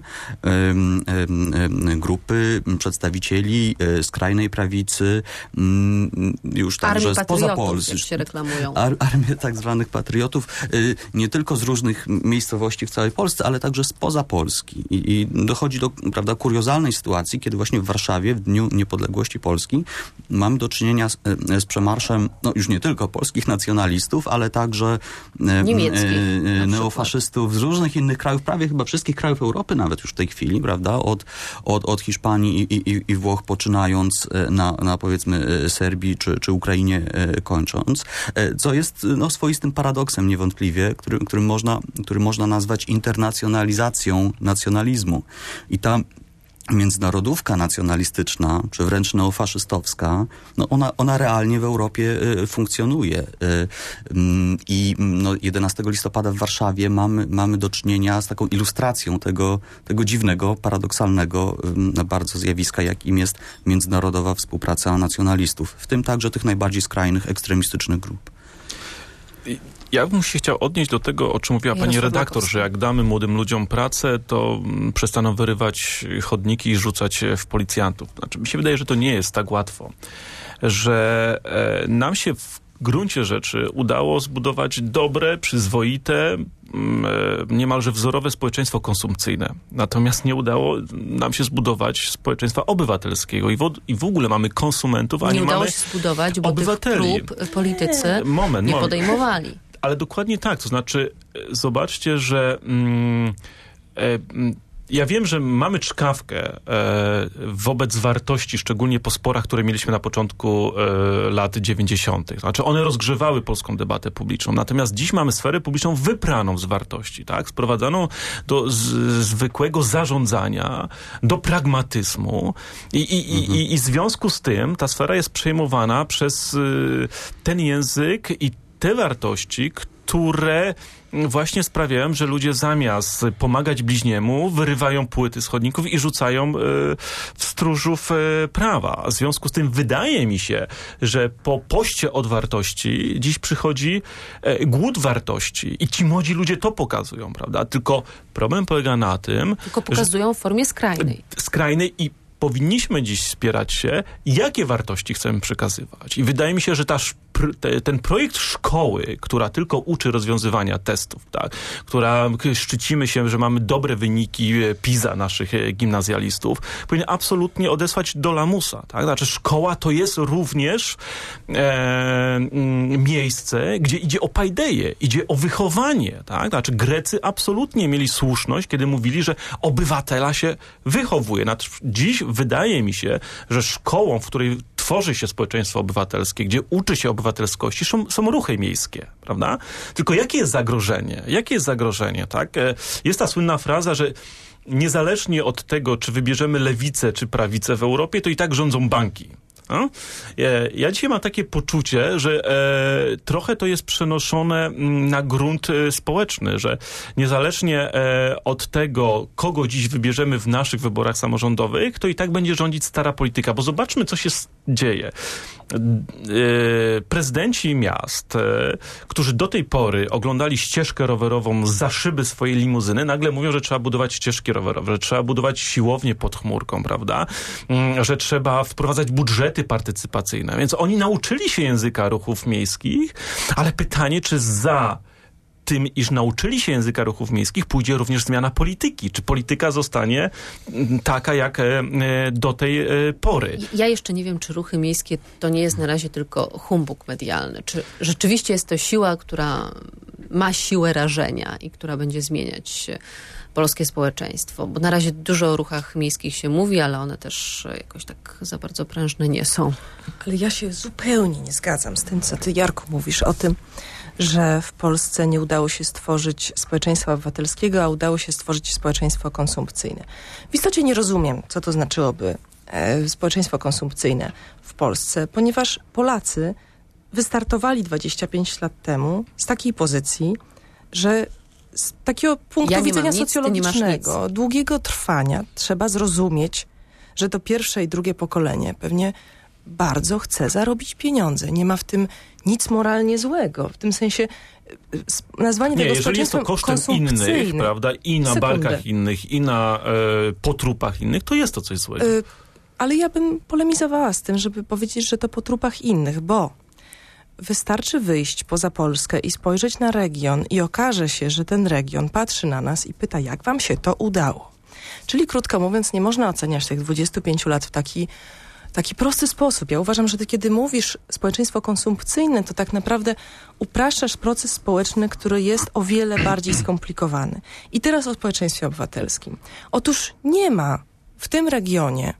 grupy przedstawicieli skrajnej prawicy, już także spoza Polski. Jak się reklamują. Armię tak zwanych patriotów, nie tylko z różnych miejscowości w całej Polsce, ale także spoza Polski. I dochodzi do, prawda, kuriozalnej sytuacji, kiedy właśnie w Warszawie, w Dniu Niepodległości Polski, mamy do czynienia z przemarszem, no już nie tylko polskich nacjonalistów, ale także neofaszystów z różnych innych krajów, prawie chyba wszystkich krajów Europy nawet już w tej chwili, prawda, od Hiszpanii i Włoch poczynając na powiedzmy Serbii czy Ukrainie kończąc, co jest swoistym paradoksem niewątpliwie, który można nazwać internacjonalizacją nacjonalizmu. I ta międzynarodówka nacjonalistyczna, czy wręcz neofaszystowska, ona realnie w Europie funkcjonuje. I 11 listopada w Warszawie mamy do czynienia z taką ilustracją tego dziwnego, paradoksalnego bardzo zjawiska, jakim jest międzynarodowa współpraca nacjonalistów, w tym także tych najbardziej skrajnych, ekstremistycznych grup. Ja bym się chciał odnieść do tego, o czym mówiła pani redaktor, że jak damy młodym ludziom pracę, to przestaną wyrywać chodniki i rzucać się w policjantów. Znaczy, mi się wydaje, że to nie jest tak łatwo. Że nam się w gruncie rzeczy udało zbudować dobre, przyzwoite, niemalże wzorowe społeczeństwo konsumpcyjne. Natomiast nie udało nam się zbudować społeczeństwa obywatelskiego i w ogóle mamy konsumentów, a nie mamy udało się zbudować, bo obywateli. Tych prób politycy nie podejmowali. Ale dokładnie tak. To znaczy, zobaczcie, że ja wiem, że mamy czkawkę wobec wartości, szczególnie po sporach, które mieliśmy na początku lat 90. Znaczy one rozgrzewały polską debatę publiczną. Natomiast dziś mamy sferę publiczną wypraną z wartości, tak? Sprowadzaną do zwykłego zarządzania, do pragmatyzmu i w związku z tym ta sfera jest przejmowana przez ten język i te wartości, które właśnie sprawiają, że ludzie zamiast pomagać bliźniemu, wyrywają płyty z chodników i rzucają w stróżów prawa. W związku z tym wydaje mi się, że po poście od wartości dziś przychodzi głód wartości i ci młodzi ludzie to pokazują, prawda? Tylko problem polega na tym... Tylko pokazują w formie skrajnej. Skrajnej i powinniśmy dziś spierać się, jakie wartości chcemy przekazywać. I wydaje mi się, że ten projekt szkoły, która tylko uczy rozwiązywania testów, tak, która szczycimy się, że mamy dobre wyniki PISA naszych gimnazjalistów, powinien absolutnie odesłać do lamusa. Tak? Znaczy szkoła to jest również miejsce, gdzie idzie o paideję, idzie o wychowanie. Tak? Znaczy Grecy absolutnie mieli słuszność, kiedy mówili, że obywatela się wychowuje. Dziś wydaje mi się, że szkołą, w której tworzy się społeczeństwo obywatelskie, gdzie uczy się obywatelskości, są ruchy miejskie, prawda? Tylko jakie jest zagrożenie? Jakie jest zagrożenie, tak? Jest ta słynna fraza, że niezależnie od tego, czy wybierzemy lewicę, czy prawicę w Europie, to i tak rządzą banki. Ja dzisiaj mam takie poczucie, że trochę to jest przenoszone na grunt społeczny, że niezależnie od tego, kogo dziś wybierzemy w naszych wyborach samorządowych, to i tak będzie rządzić stara polityka, bo zobaczmy, co się dzieje. Prezydenci miast, którzy do tej pory oglądali ścieżkę rowerową za szyby swojej limuzyny, nagle mówią, że trzeba budować ścieżki rowerowe, że trzeba budować siłownie pod chmurką, prawda? Że trzeba wprowadzać budżety partycypacyjne. Więc oni nauczyli się języka ruchów miejskich, ale pytanie, czy za tym, iż nauczyli się języka ruchów miejskich, pójdzie również zmiana polityki. Czy polityka zostanie taka, jak do tej pory? Ja jeszcze nie wiem, czy ruchy miejskie to nie jest na razie tylko humbug medialny. Czy rzeczywiście jest to siła, która ma siłę rażenia i która będzie zmieniać polskie społeczeństwo? Bo na razie dużo o ruchach miejskich się mówi, ale one też jakoś tak za bardzo prężne nie są. Ale ja się zupełnie nie zgadzam z tym, co ty, Jarku, mówisz o tym, że w Polsce nie udało się stworzyć społeczeństwa obywatelskiego, a udało się stworzyć społeczeństwo konsumpcyjne. W istocie nie rozumiem, co to znaczyłoby społeczeństwo konsumpcyjne w Polsce, ponieważ Polacy wystartowali 25 lat temu z takiej pozycji, że z takiego punktu widzenia socjologicznego, długiego trwania trzeba zrozumieć, że to pierwsze i drugie pokolenie pewnie bardzo chce zarobić pieniądze. Nie ma w tym nic moralnie złego. W tym sensie nazwanie tego jeżeli jest to kosztem innych, prawda, i na barkach innych, i na potrupach innych, to jest to coś złego. Ale ja bym polemizowała z tym, żeby powiedzieć, że to po trupach innych, bo wystarczy wyjść poza Polskę i spojrzeć na region i okaże się, że ten region patrzy na nas i pyta, jak wam się to udało. Czyli krótko mówiąc, nie można oceniać tych 25 lat w taki prosty sposób. Ja uważam, że ty, kiedy mówisz społeczeństwo konsumpcyjne, to tak naprawdę upraszczasz proces społeczny, który jest o wiele bardziej skomplikowany. I teraz o społeczeństwie obywatelskim. Otóż nie ma w tym regionie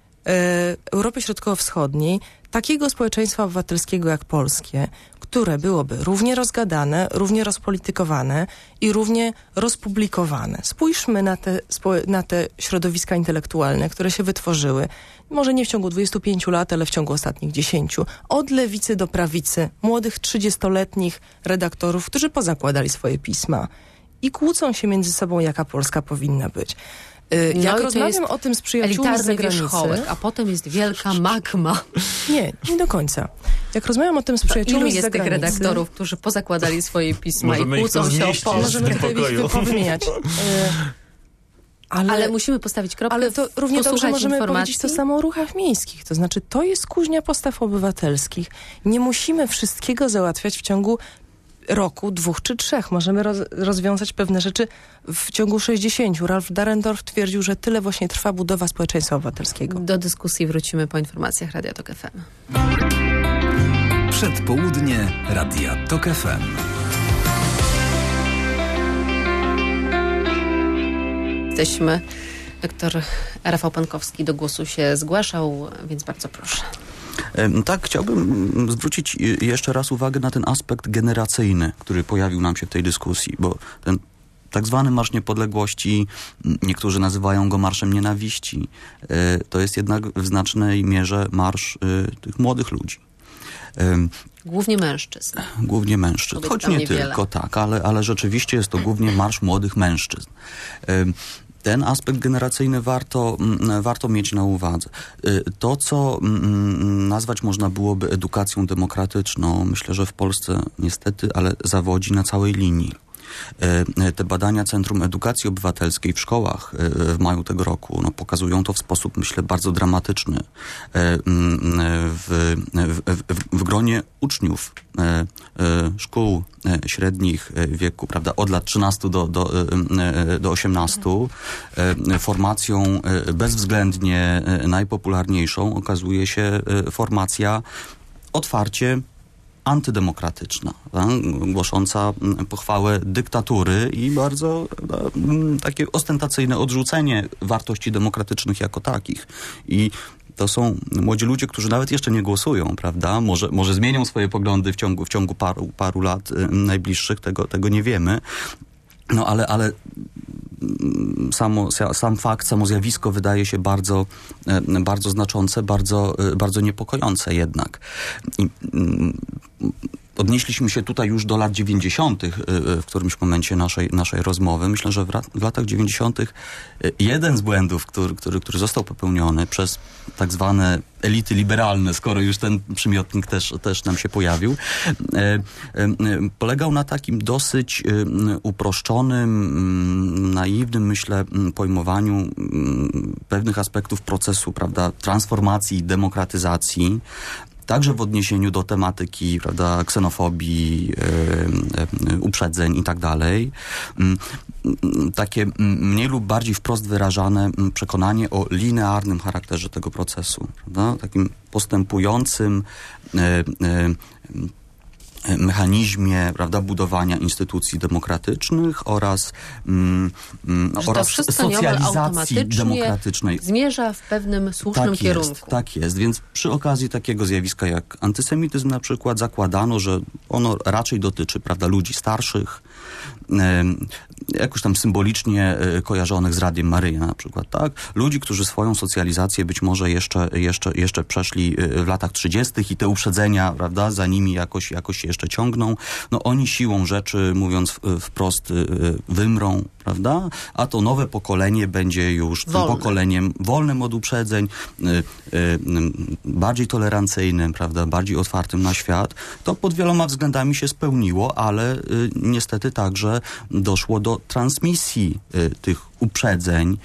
Europy Środkowo-Wschodniej takiego społeczeństwa obywatelskiego jak polskie, które byłoby równie rozgadane, równie rozpolitykowane i równie rozpublikowane. Spójrzmy na te środowiska intelektualne, które się wytworzyły, może nie w ciągu 25 lat, ale w ciągu ostatnich 10. Od lewicy do prawicy, młodych 30-letnich redaktorów, którzy pozakładali swoje pisma i kłócą się między sobą, jaka Polska powinna być. Jak rozmawiam o tym z przyjaciółmi z zagranicy... wierzchołek, a potem jest wielka magma. Nie do końca. Jak rozmawiam o tym z przyjaciółmi z zagranicy... Ilu jest tych redaktorów, którzy pozakładali swoje pisma możemy i kłócą się o Polskę? Możemy tutaj powymieniać. Ale musimy postawić kropkę. Ale to równie dobrze możemy powiedzieć to samo o ruchach miejskich. To znaczy, to jest kuźnia postaw obywatelskich. Nie musimy wszystkiego załatwiać w ciągu roku, 2 czy 3. Możemy rozwiązać pewne rzeczy w ciągu 60. Ralf Dahrendorf twierdził, że tyle właśnie trwa budowa społeczeństwa obywatelskiego. Do dyskusji wrócimy po informacjach Radia Tok FM. Przedpołudnie Radia Tok FM. Jesteśmy. Doktor Rafał Pankowski do głosu się zgłaszał, więc bardzo proszę. Tak, chciałbym zwrócić jeszcze raz uwagę na ten aspekt generacyjny, który pojawił nam się w tej dyskusji, bo ten tak zwany Marsz Niepodległości, niektórzy nazywają go Marszem Nienawiści, to jest jednak w znacznej mierze marsz tych młodych ludzi. Głównie mężczyzn. Głównie mężczyzn, Kobiet choć tam nie niewiele. tylko, tak, ale rzeczywiście jest to głównie marsz młodych mężczyzn. Ten aspekt generacyjny warto mieć na uwadze. To, co nazwać można byłoby edukacją demokratyczną, myślę, że w Polsce niestety, ale zawodzi na całej linii. Te badania Centrum Edukacji Obywatelskiej w szkołach w maju tego roku pokazują to w sposób, myślę, bardzo dramatyczny. W gronie uczniów szkół średnich wieku, prawda, od lat 13 do 18, formacją bezwzględnie najpopularniejszą okazuje się formacja otwarcie antydemokratyczna, tak? Głosząca pochwałę dyktatury i bardzo takie ostentacyjne odrzucenie wartości demokratycznych jako takich. I to są młodzi ludzie, którzy nawet jeszcze nie głosują, prawda? Może zmienią swoje poglądy w ciągu paru lat najbliższych, tego nie wiemy. No ale sam fakt, samo zjawisko wydaje się bardzo znaczące, bardzo niepokojące jednak. Odnieśliśmy się tutaj już do lat 90. w którymś momencie naszej rozmowy. Myślę, że w latach 90. jeden z błędów, który został popełniony przez tak zwane elity liberalne, skoro już ten przymiotnik też nam się pojawił, polegał na takim dosyć uproszczonym, naiwnym, myślę, pojmowaniu pewnych aspektów procesu, prawda, transformacji, demokratyzacji, także w odniesieniu do tematyki, prawda, ksenofobii, uprzedzeń i tak dalej. Takie mniej lub bardziej wprost wyrażane przekonanie o linearnym charakterze tego procesu, prawda? Takim postępującym mechanizmie, prawda, budowania instytucji demokratycznych oraz socjalizacji demokratycznej. Zmierza w pewnym słusznym kierunku. Tak jest, więc przy okazji takiego zjawiska jak antysemityzm na przykład zakładano, że ono raczej dotyczy, prawda, ludzi starszych, jakoś tam symbolicznie kojarzonych z Radiem Maryja na przykład, tak? Ludzi, którzy swoją socjalizację być może jeszcze przeszli w latach 30. i te uprzedzenia, prawda, za nimi jakoś się jeszcze ciągną. No oni siłą rzeczy, mówiąc wprost, wymrą, prawda? A to nowe pokolenie będzie już tym pokoleniem wolnym od uprzedzeń, bardziej tolerancyjnym, prawda, bardziej otwartym na świat. To pod wieloma względami się spełniło, ale niestety także doszło do transmisji tych uprzedzeń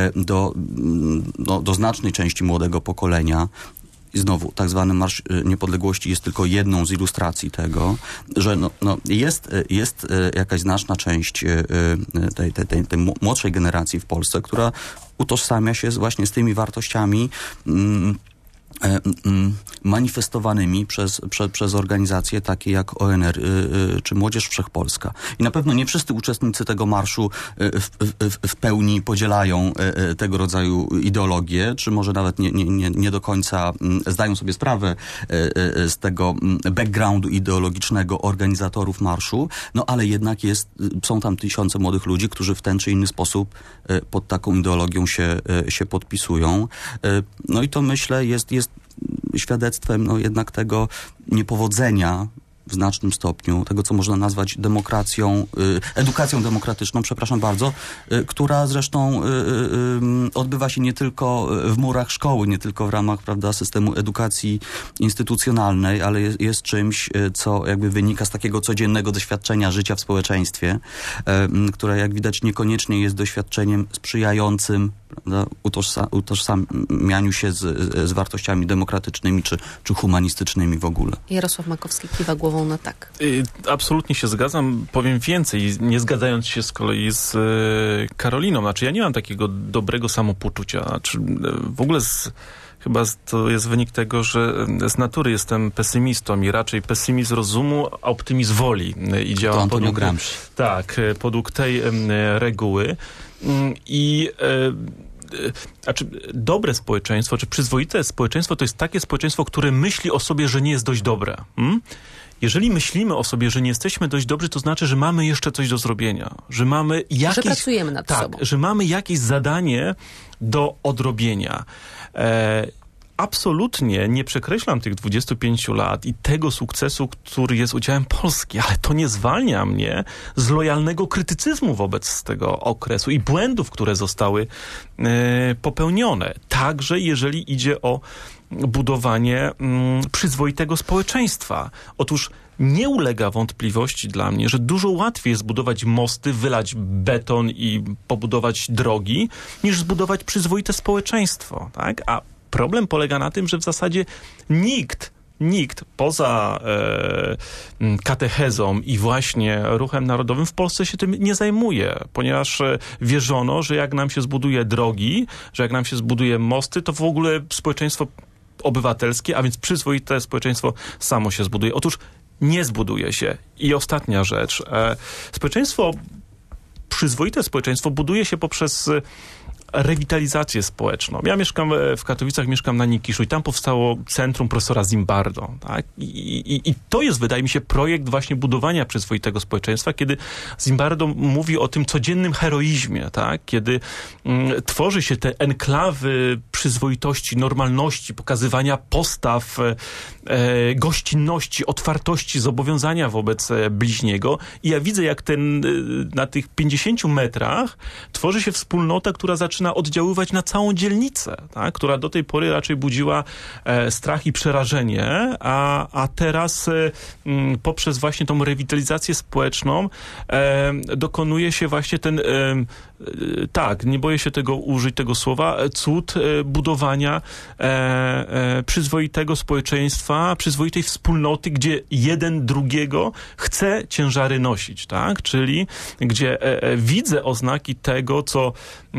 do znacznej części młodego pokolenia. I znowu, tak zwany Marsz Niepodległości jest tylko jedną z ilustracji tego, że jest jakaś znaczna część tej młodszej generacji w Polsce, która utożsamia się właśnie z tymi wartościami manifestowanymi przez organizacje takie jak ONR czy Młodzież Wszechpolska. I na pewno nie wszyscy uczestnicy tego marszu w pełni podzielają tego rodzaju ideologię, czy może nawet nie do końca zdają sobie sprawę z tego backgroundu ideologicznego organizatorów marszu, no ale jednak są tam tysiące młodych ludzi, którzy w ten czy inny sposób pod taką ideologią się podpisują. No i to, myślę, jest świadectwem jednak tego niepowodzenia w znacznym stopniu, tego, co można nazwać edukacją demokratyczną, przepraszam bardzo, która zresztą odbywa się nie tylko w murach szkoły, nie tylko w ramach, prawda, systemu edukacji instytucjonalnej, ale jest czymś, co jakby wynika z takiego codziennego doświadczenia życia w społeczeństwie, które, jak widać, niekoniecznie jest doświadczeniem sprzyjającym, prawda, utożsamianiu się z wartościami demokratycznymi czy humanistycznymi w ogóle. Jarosław Makowski kiwa głową na tak. Absolutnie się zgadzam. Powiem więcej, nie zgadzając się z kolei z Karoliną. Znaczy, ja nie mam takiego dobrego samopoczucia. Znaczy, w ogóle chyba to jest wynik tego, że z natury jestem pesymistą i raczej pesymizm rozumu, a optymizm woli. I działam podług tej reguły. Znaczy, dobre społeczeństwo, czy przyzwoite społeczeństwo to jest takie społeczeństwo, które myśli o sobie, że nie jest dość dobre. Jeżeli myślimy o sobie, że nie jesteśmy dość dobrzy, to znaczy, że mamy jeszcze coś do zrobienia. Że mamy jakieś... Że pracujemy nad sobą. Że mamy jakieś zadanie do odrobienia. absolutnie nie przekreślam tych 25 lat i tego sukcesu, który jest udziałem Polski, ale to nie zwalnia mnie z lojalnego krytycyzmu wobec tego okresu i błędów, które zostały popełnione. Także jeżeli idzie o budowanie przyzwoitego społeczeństwa. Otóż nie ulega wątpliwości dla mnie, że dużo łatwiej jest zbudować mosty, wylać beton i pobudować drogi, niż zbudować przyzwoite społeczeństwo, tak? A problem polega na tym, że w zasadzie nikt poza katechezą i właśnie ruchem narodowym w Polsce się tym nie zajmuje, ponieważ wierzono, że jak nam się zbuduje drogi, że jak nam się zbuduje mosty, to w ogóle społeczeństwo obywatelskie, a więc przyzwoite społeczeństwo samo się zbuduje. Otóż nie zbuduje się. I ostatnia rzecz. Przyzwoite społeczeństwo buduje się poprzez rewitalizację społeczną. Ja mieszkam w Katowicach, mieszkam na Nikiszu i tam powstało centrum profesora Zimbardo. Tak? I to jest, wydaje mi się, projekt właśnie budowania przyzwoitego społeczeństwa, kiedy Zimbardo mówi o tym codziennym heroizmie, tak? Kiedy tworzy się te enklawy przyzwoitości, normalności, pokazywania postaw, gościnności, otwartości, zobowiązania wobec bliźniego. I ja widzę, jak na tych 50 metrach tworzy się wspólnota, która zaczyna oddziaływać na całą dzielnicę, tak? Która do tej pory raczej budziła strach i przerażenie, a teraz poprzez właśnie tą rewitalizację społeczną dokonuje się właśnie ten nie boję się użyć tego słowa, cud budowania przyzwoitego społeczeństwa, przyzwoitej wspólnoty, gdzie jeden drugiego chce ciężary nosić, tak? Czyli gdzie widzę oznaki tego, co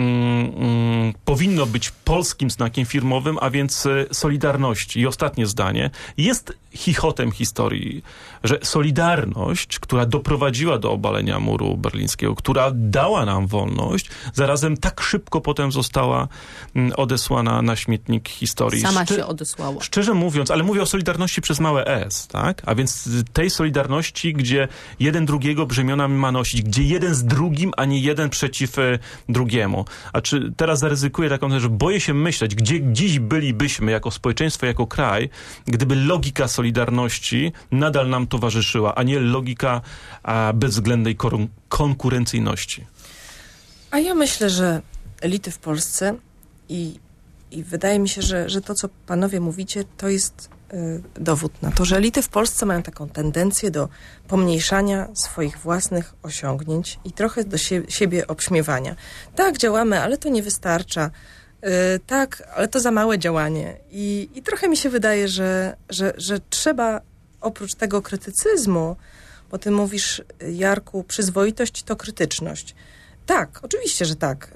powinno być polskim znakiem firmowym, a więc solidarności. I ostatnie zdanie. Jest chichotem historii, że Solidarność, która doprowadziła do obalenia muru berlińskiego, która dała nam wolność, zarazem tak szybko potem została odesłana na śmietnik historii. Sama się odesłała. Szczerze mówiąc, ale mówię o Solidarności przez małe S, tak? A więc tej Solidarności, gdzie jeden drugiego brzemiona ma nosić, gdzie jeden z drugim, a nie jeden przeciw drugiemu. A czy teraz zaryzykuję taką rzecz, że boję się myśleć, gdzie dziś bylibyśmy jako społeczeństwo, jako kraj, gdyby logika Solidarności nadal nam towarzyszyła, a nie logika bezwzględnej konkurencyjności. A ja myślę, że elity w Polsce i wydaje mi się, że to, co panowie mówicie, to jest dowód na to, że elity w Polsce mają taką tendencję do pomniejszania swoich własnych osiągnięć i trochę do siebie obśmiewania. Tak, działamy, ale to nie wystarcza. Tak, ale to za małe działanie. I trochę mi się wydaje, że trzeba oprócz tego krytycyzmu, bo ty mówisz, Jarku, przyzwoitość to krytyczność. Tak, oczywiście, że tak.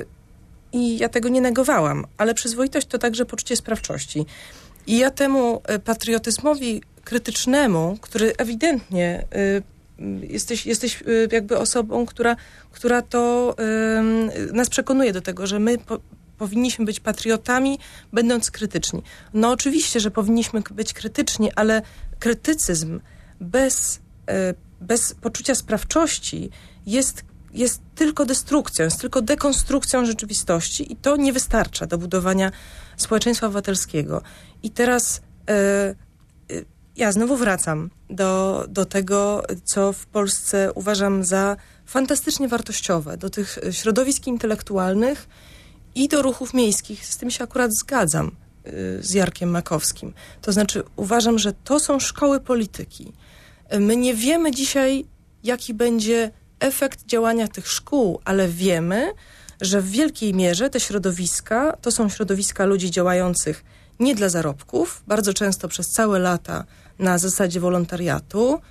I ja tego nie negowałam, ale przyzwoitość to także poczucie sprawczości. I ja temu patriotyzmowi krytycznemu, który ewidentnie jesteś jakby osobą, która to nas przekonuje do tego, że my powinniśmy być patriotami, będąc krytyczni. No oczywiście, że powinniśmy być krytyczni, ale krytycyzm bez poczucia sprawczości jest tylko destrukcją, jest tylko dekonstrukcją rzeczywistości i to nie wystarcza do budowania społeczeństwa obywatelskiego. I teraz ja znowu wracam do tego, co w Polsce uważam za fantastycznie wartościowe, do tych środowisk intelektualnych i do ruchów miejskich. Z tym się akurat zgadzam z Jarkiem Makowskim. To znaczy uważam, że to są szkoły polityki. My nie wiemy dzisiaj, jaki będzie efekt działania tych szkół, ale wiemy, że w wielkiej mierze te środowiska to są środowiska ludzi działających nie dla zarobków, bardzo często przez całe lata na zasadzie wolontariatu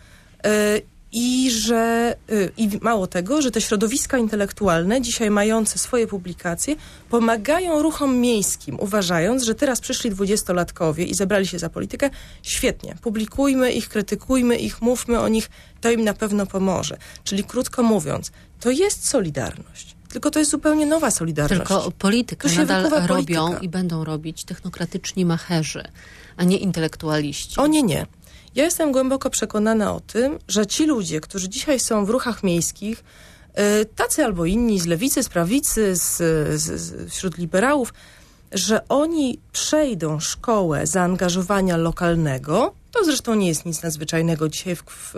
i mało tego, że te środowiska intelektualne dzisiaj mające swoje publikacje pomagają ruchom miejskim, uważając, że teraz przyszli 20-latkowie i zebrali się za politykę, świetnie, publikujmy ich, krytykujmy ich, mówmy o nich, to im na pewno pomoże. Czyli krótko mówiąc, to jest solidarność. Tylko to jest zupełnie nowa solidarność. Tylko politykę nadal robią i będą robić technokratyczni macherzy, a nie intelektualiści. O nie. Ja jestem głęboko przekonana o tym, że ci ludzie, którzy dzisiaj są w ruchach miejskich, tacy albo inni, z lewicy, z prawicy, wśród liberałów, że oni przejdą szkołę zaangażowania lokalnego. To zresztą nie jest nic nadzwyczajnego dzisiaj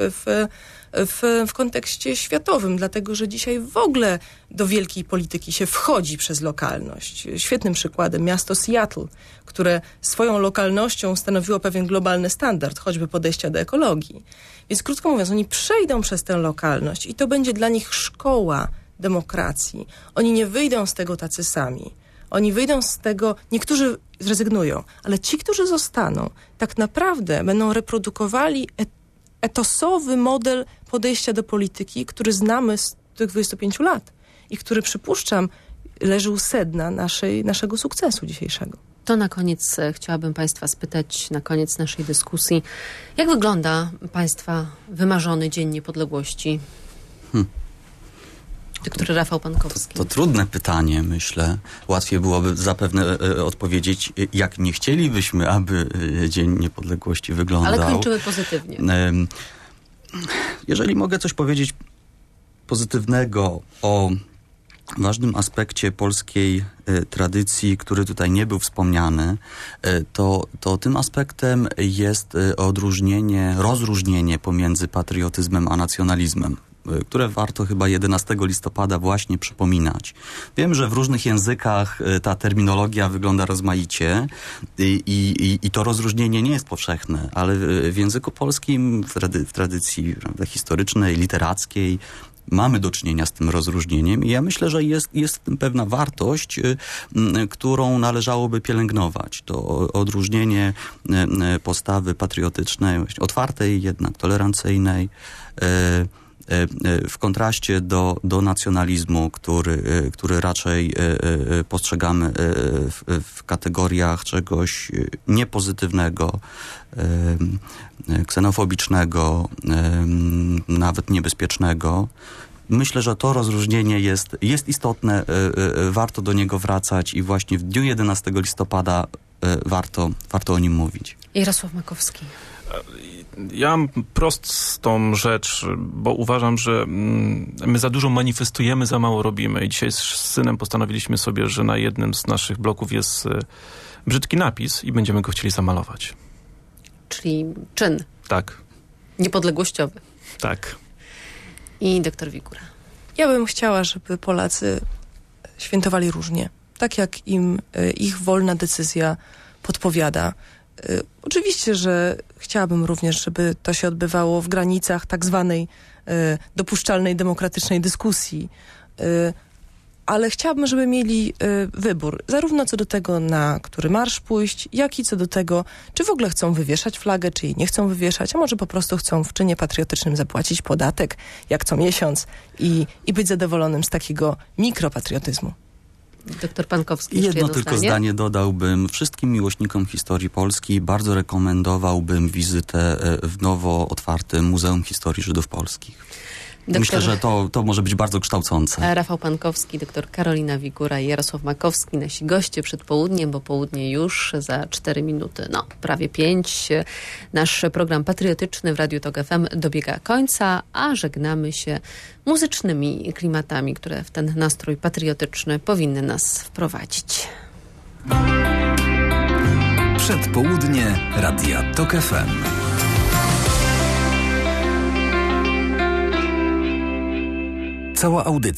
w kontekście światowym, dlatego że dzisiaj w ogóle do wielkiej polityki się wchodzi przez lokalność. Świetnym przykładem miasto Seattle, które swoją lokalnością stanowiło pewien globalny standard, choćby podejścia do ekologii. Więc krótko mówiąc, oni przejdą przez tę lokalność i to będzie dla nich szkoła demokracji. Oni nie wyjdą z tego tacy sami. Oni wyjdą z tego, niektórzy zrezygnują, ale ci, którzy zostaną, tak naprawdę będą reprodukowali etosowy model podejścia do polityki, który znamy z tych 25 lat i który, przypuszczam, leży u sedna naszego sukcesu dzisiejszego. To na koniec chciałabym Państwa spytać, na koniec naszej dyskusji, jak wygląda Państwa wymarzony Dzień Niepodległości? Doktor Rafał Pankowski. To trudne pytanie, myślę. Łatwiej byłoby zapewne odpowiedzieć, jak nie chcielibyśmy, aby Dzień Niepodległości wyglądał. Ale kończymy pozytywnie. Jeżeli mogę coś powiedzieć pozytywnego o ważnym aspekcie polskiej tradycji, który tutaj nie był wspomniany, to tym aspektem jest rozróżnienie pomiędzy patriotyzmem a nacjonalizmem, które warto chyba 11 listopada właśnie przypominać. Wiem, że w różnych językach ta terminologia wygląda rozmaicie i to rozróżnienie nie jest powszechne, ale w języku polskim, w tradycji, prawda, historycznej, literackiej, mamy do czynienia z tym rozróżnieniem i ja myślę, że jest w tym pewna wartość, którą należałoby pielęgnować. To odróżnienie postawy patriotycznej, otwartej, jednak tolerancyjnej, w kontraście do nacjonalizmu, który raczej postrzegamy w kategoriach czegoś niepozytywnego, ksenofobicznego, nawet niebezpiecznego. Myślę, że to rozróżnienie jest istotne, warto do niego wracać i właśnie w dniu 11 listopada warto o nim mówić. Jarosław Makowski. Ja mam prostą rzecz, bo uważam, że my za dużo manifestujemy, za mało robimy. I dzisiaj z synem postanowiliśmy sobie, że na jednym z naszych bloków jest brzydki napis i będziemy go chcieli zamalować. Czyli czyn. Tak. Niepodległościowy. Tak. I doktor Wigura. Ja bym chciała, żeby Polacy świętowali różnie. Tak jak im ich wolna decyzja podpowiada. Oczywiście, że chciałabym również, żeby to się odbywało w granicach tak zwanej dopuszczalnej, demokratycznej dyskusji, ale chciałabym, żeby mieli wybór, zarówno co do tego, na który marsz pójść, jak i co do tego, czy w ogóle chcą wywieszać flagę, czy jej nie chcą wywieszać, a może po prostu chcą w czynie patriotycznym zapłacić podatek, jak co miesiąc i być zadowolonym z takiego mikropatriotyzmu. Doktor Pankowski. Jedno tylko zdanie dodałbym. Wszystkim miłośnikom historii Polski bardzo rekomendowałbym wizytę w nowo otwartym Muzeum Historii Żydów Polskich. Myślę, że to może być bardzo kształcące. Rafał Pankowski, doktor Karolina Wigura i Jarosław Makowski, nasi goście przed południem, bo południe już za 4 minuty, prawie 5. Nasz program patriotyczny w Radiu Tok FM dobiega końca, a żegnamy się muzycznymi klimatami, które w ten nastrój patriotyczny powinny nas wprowadzić. Przedpołudnie Radia Tok FM. Cała audycja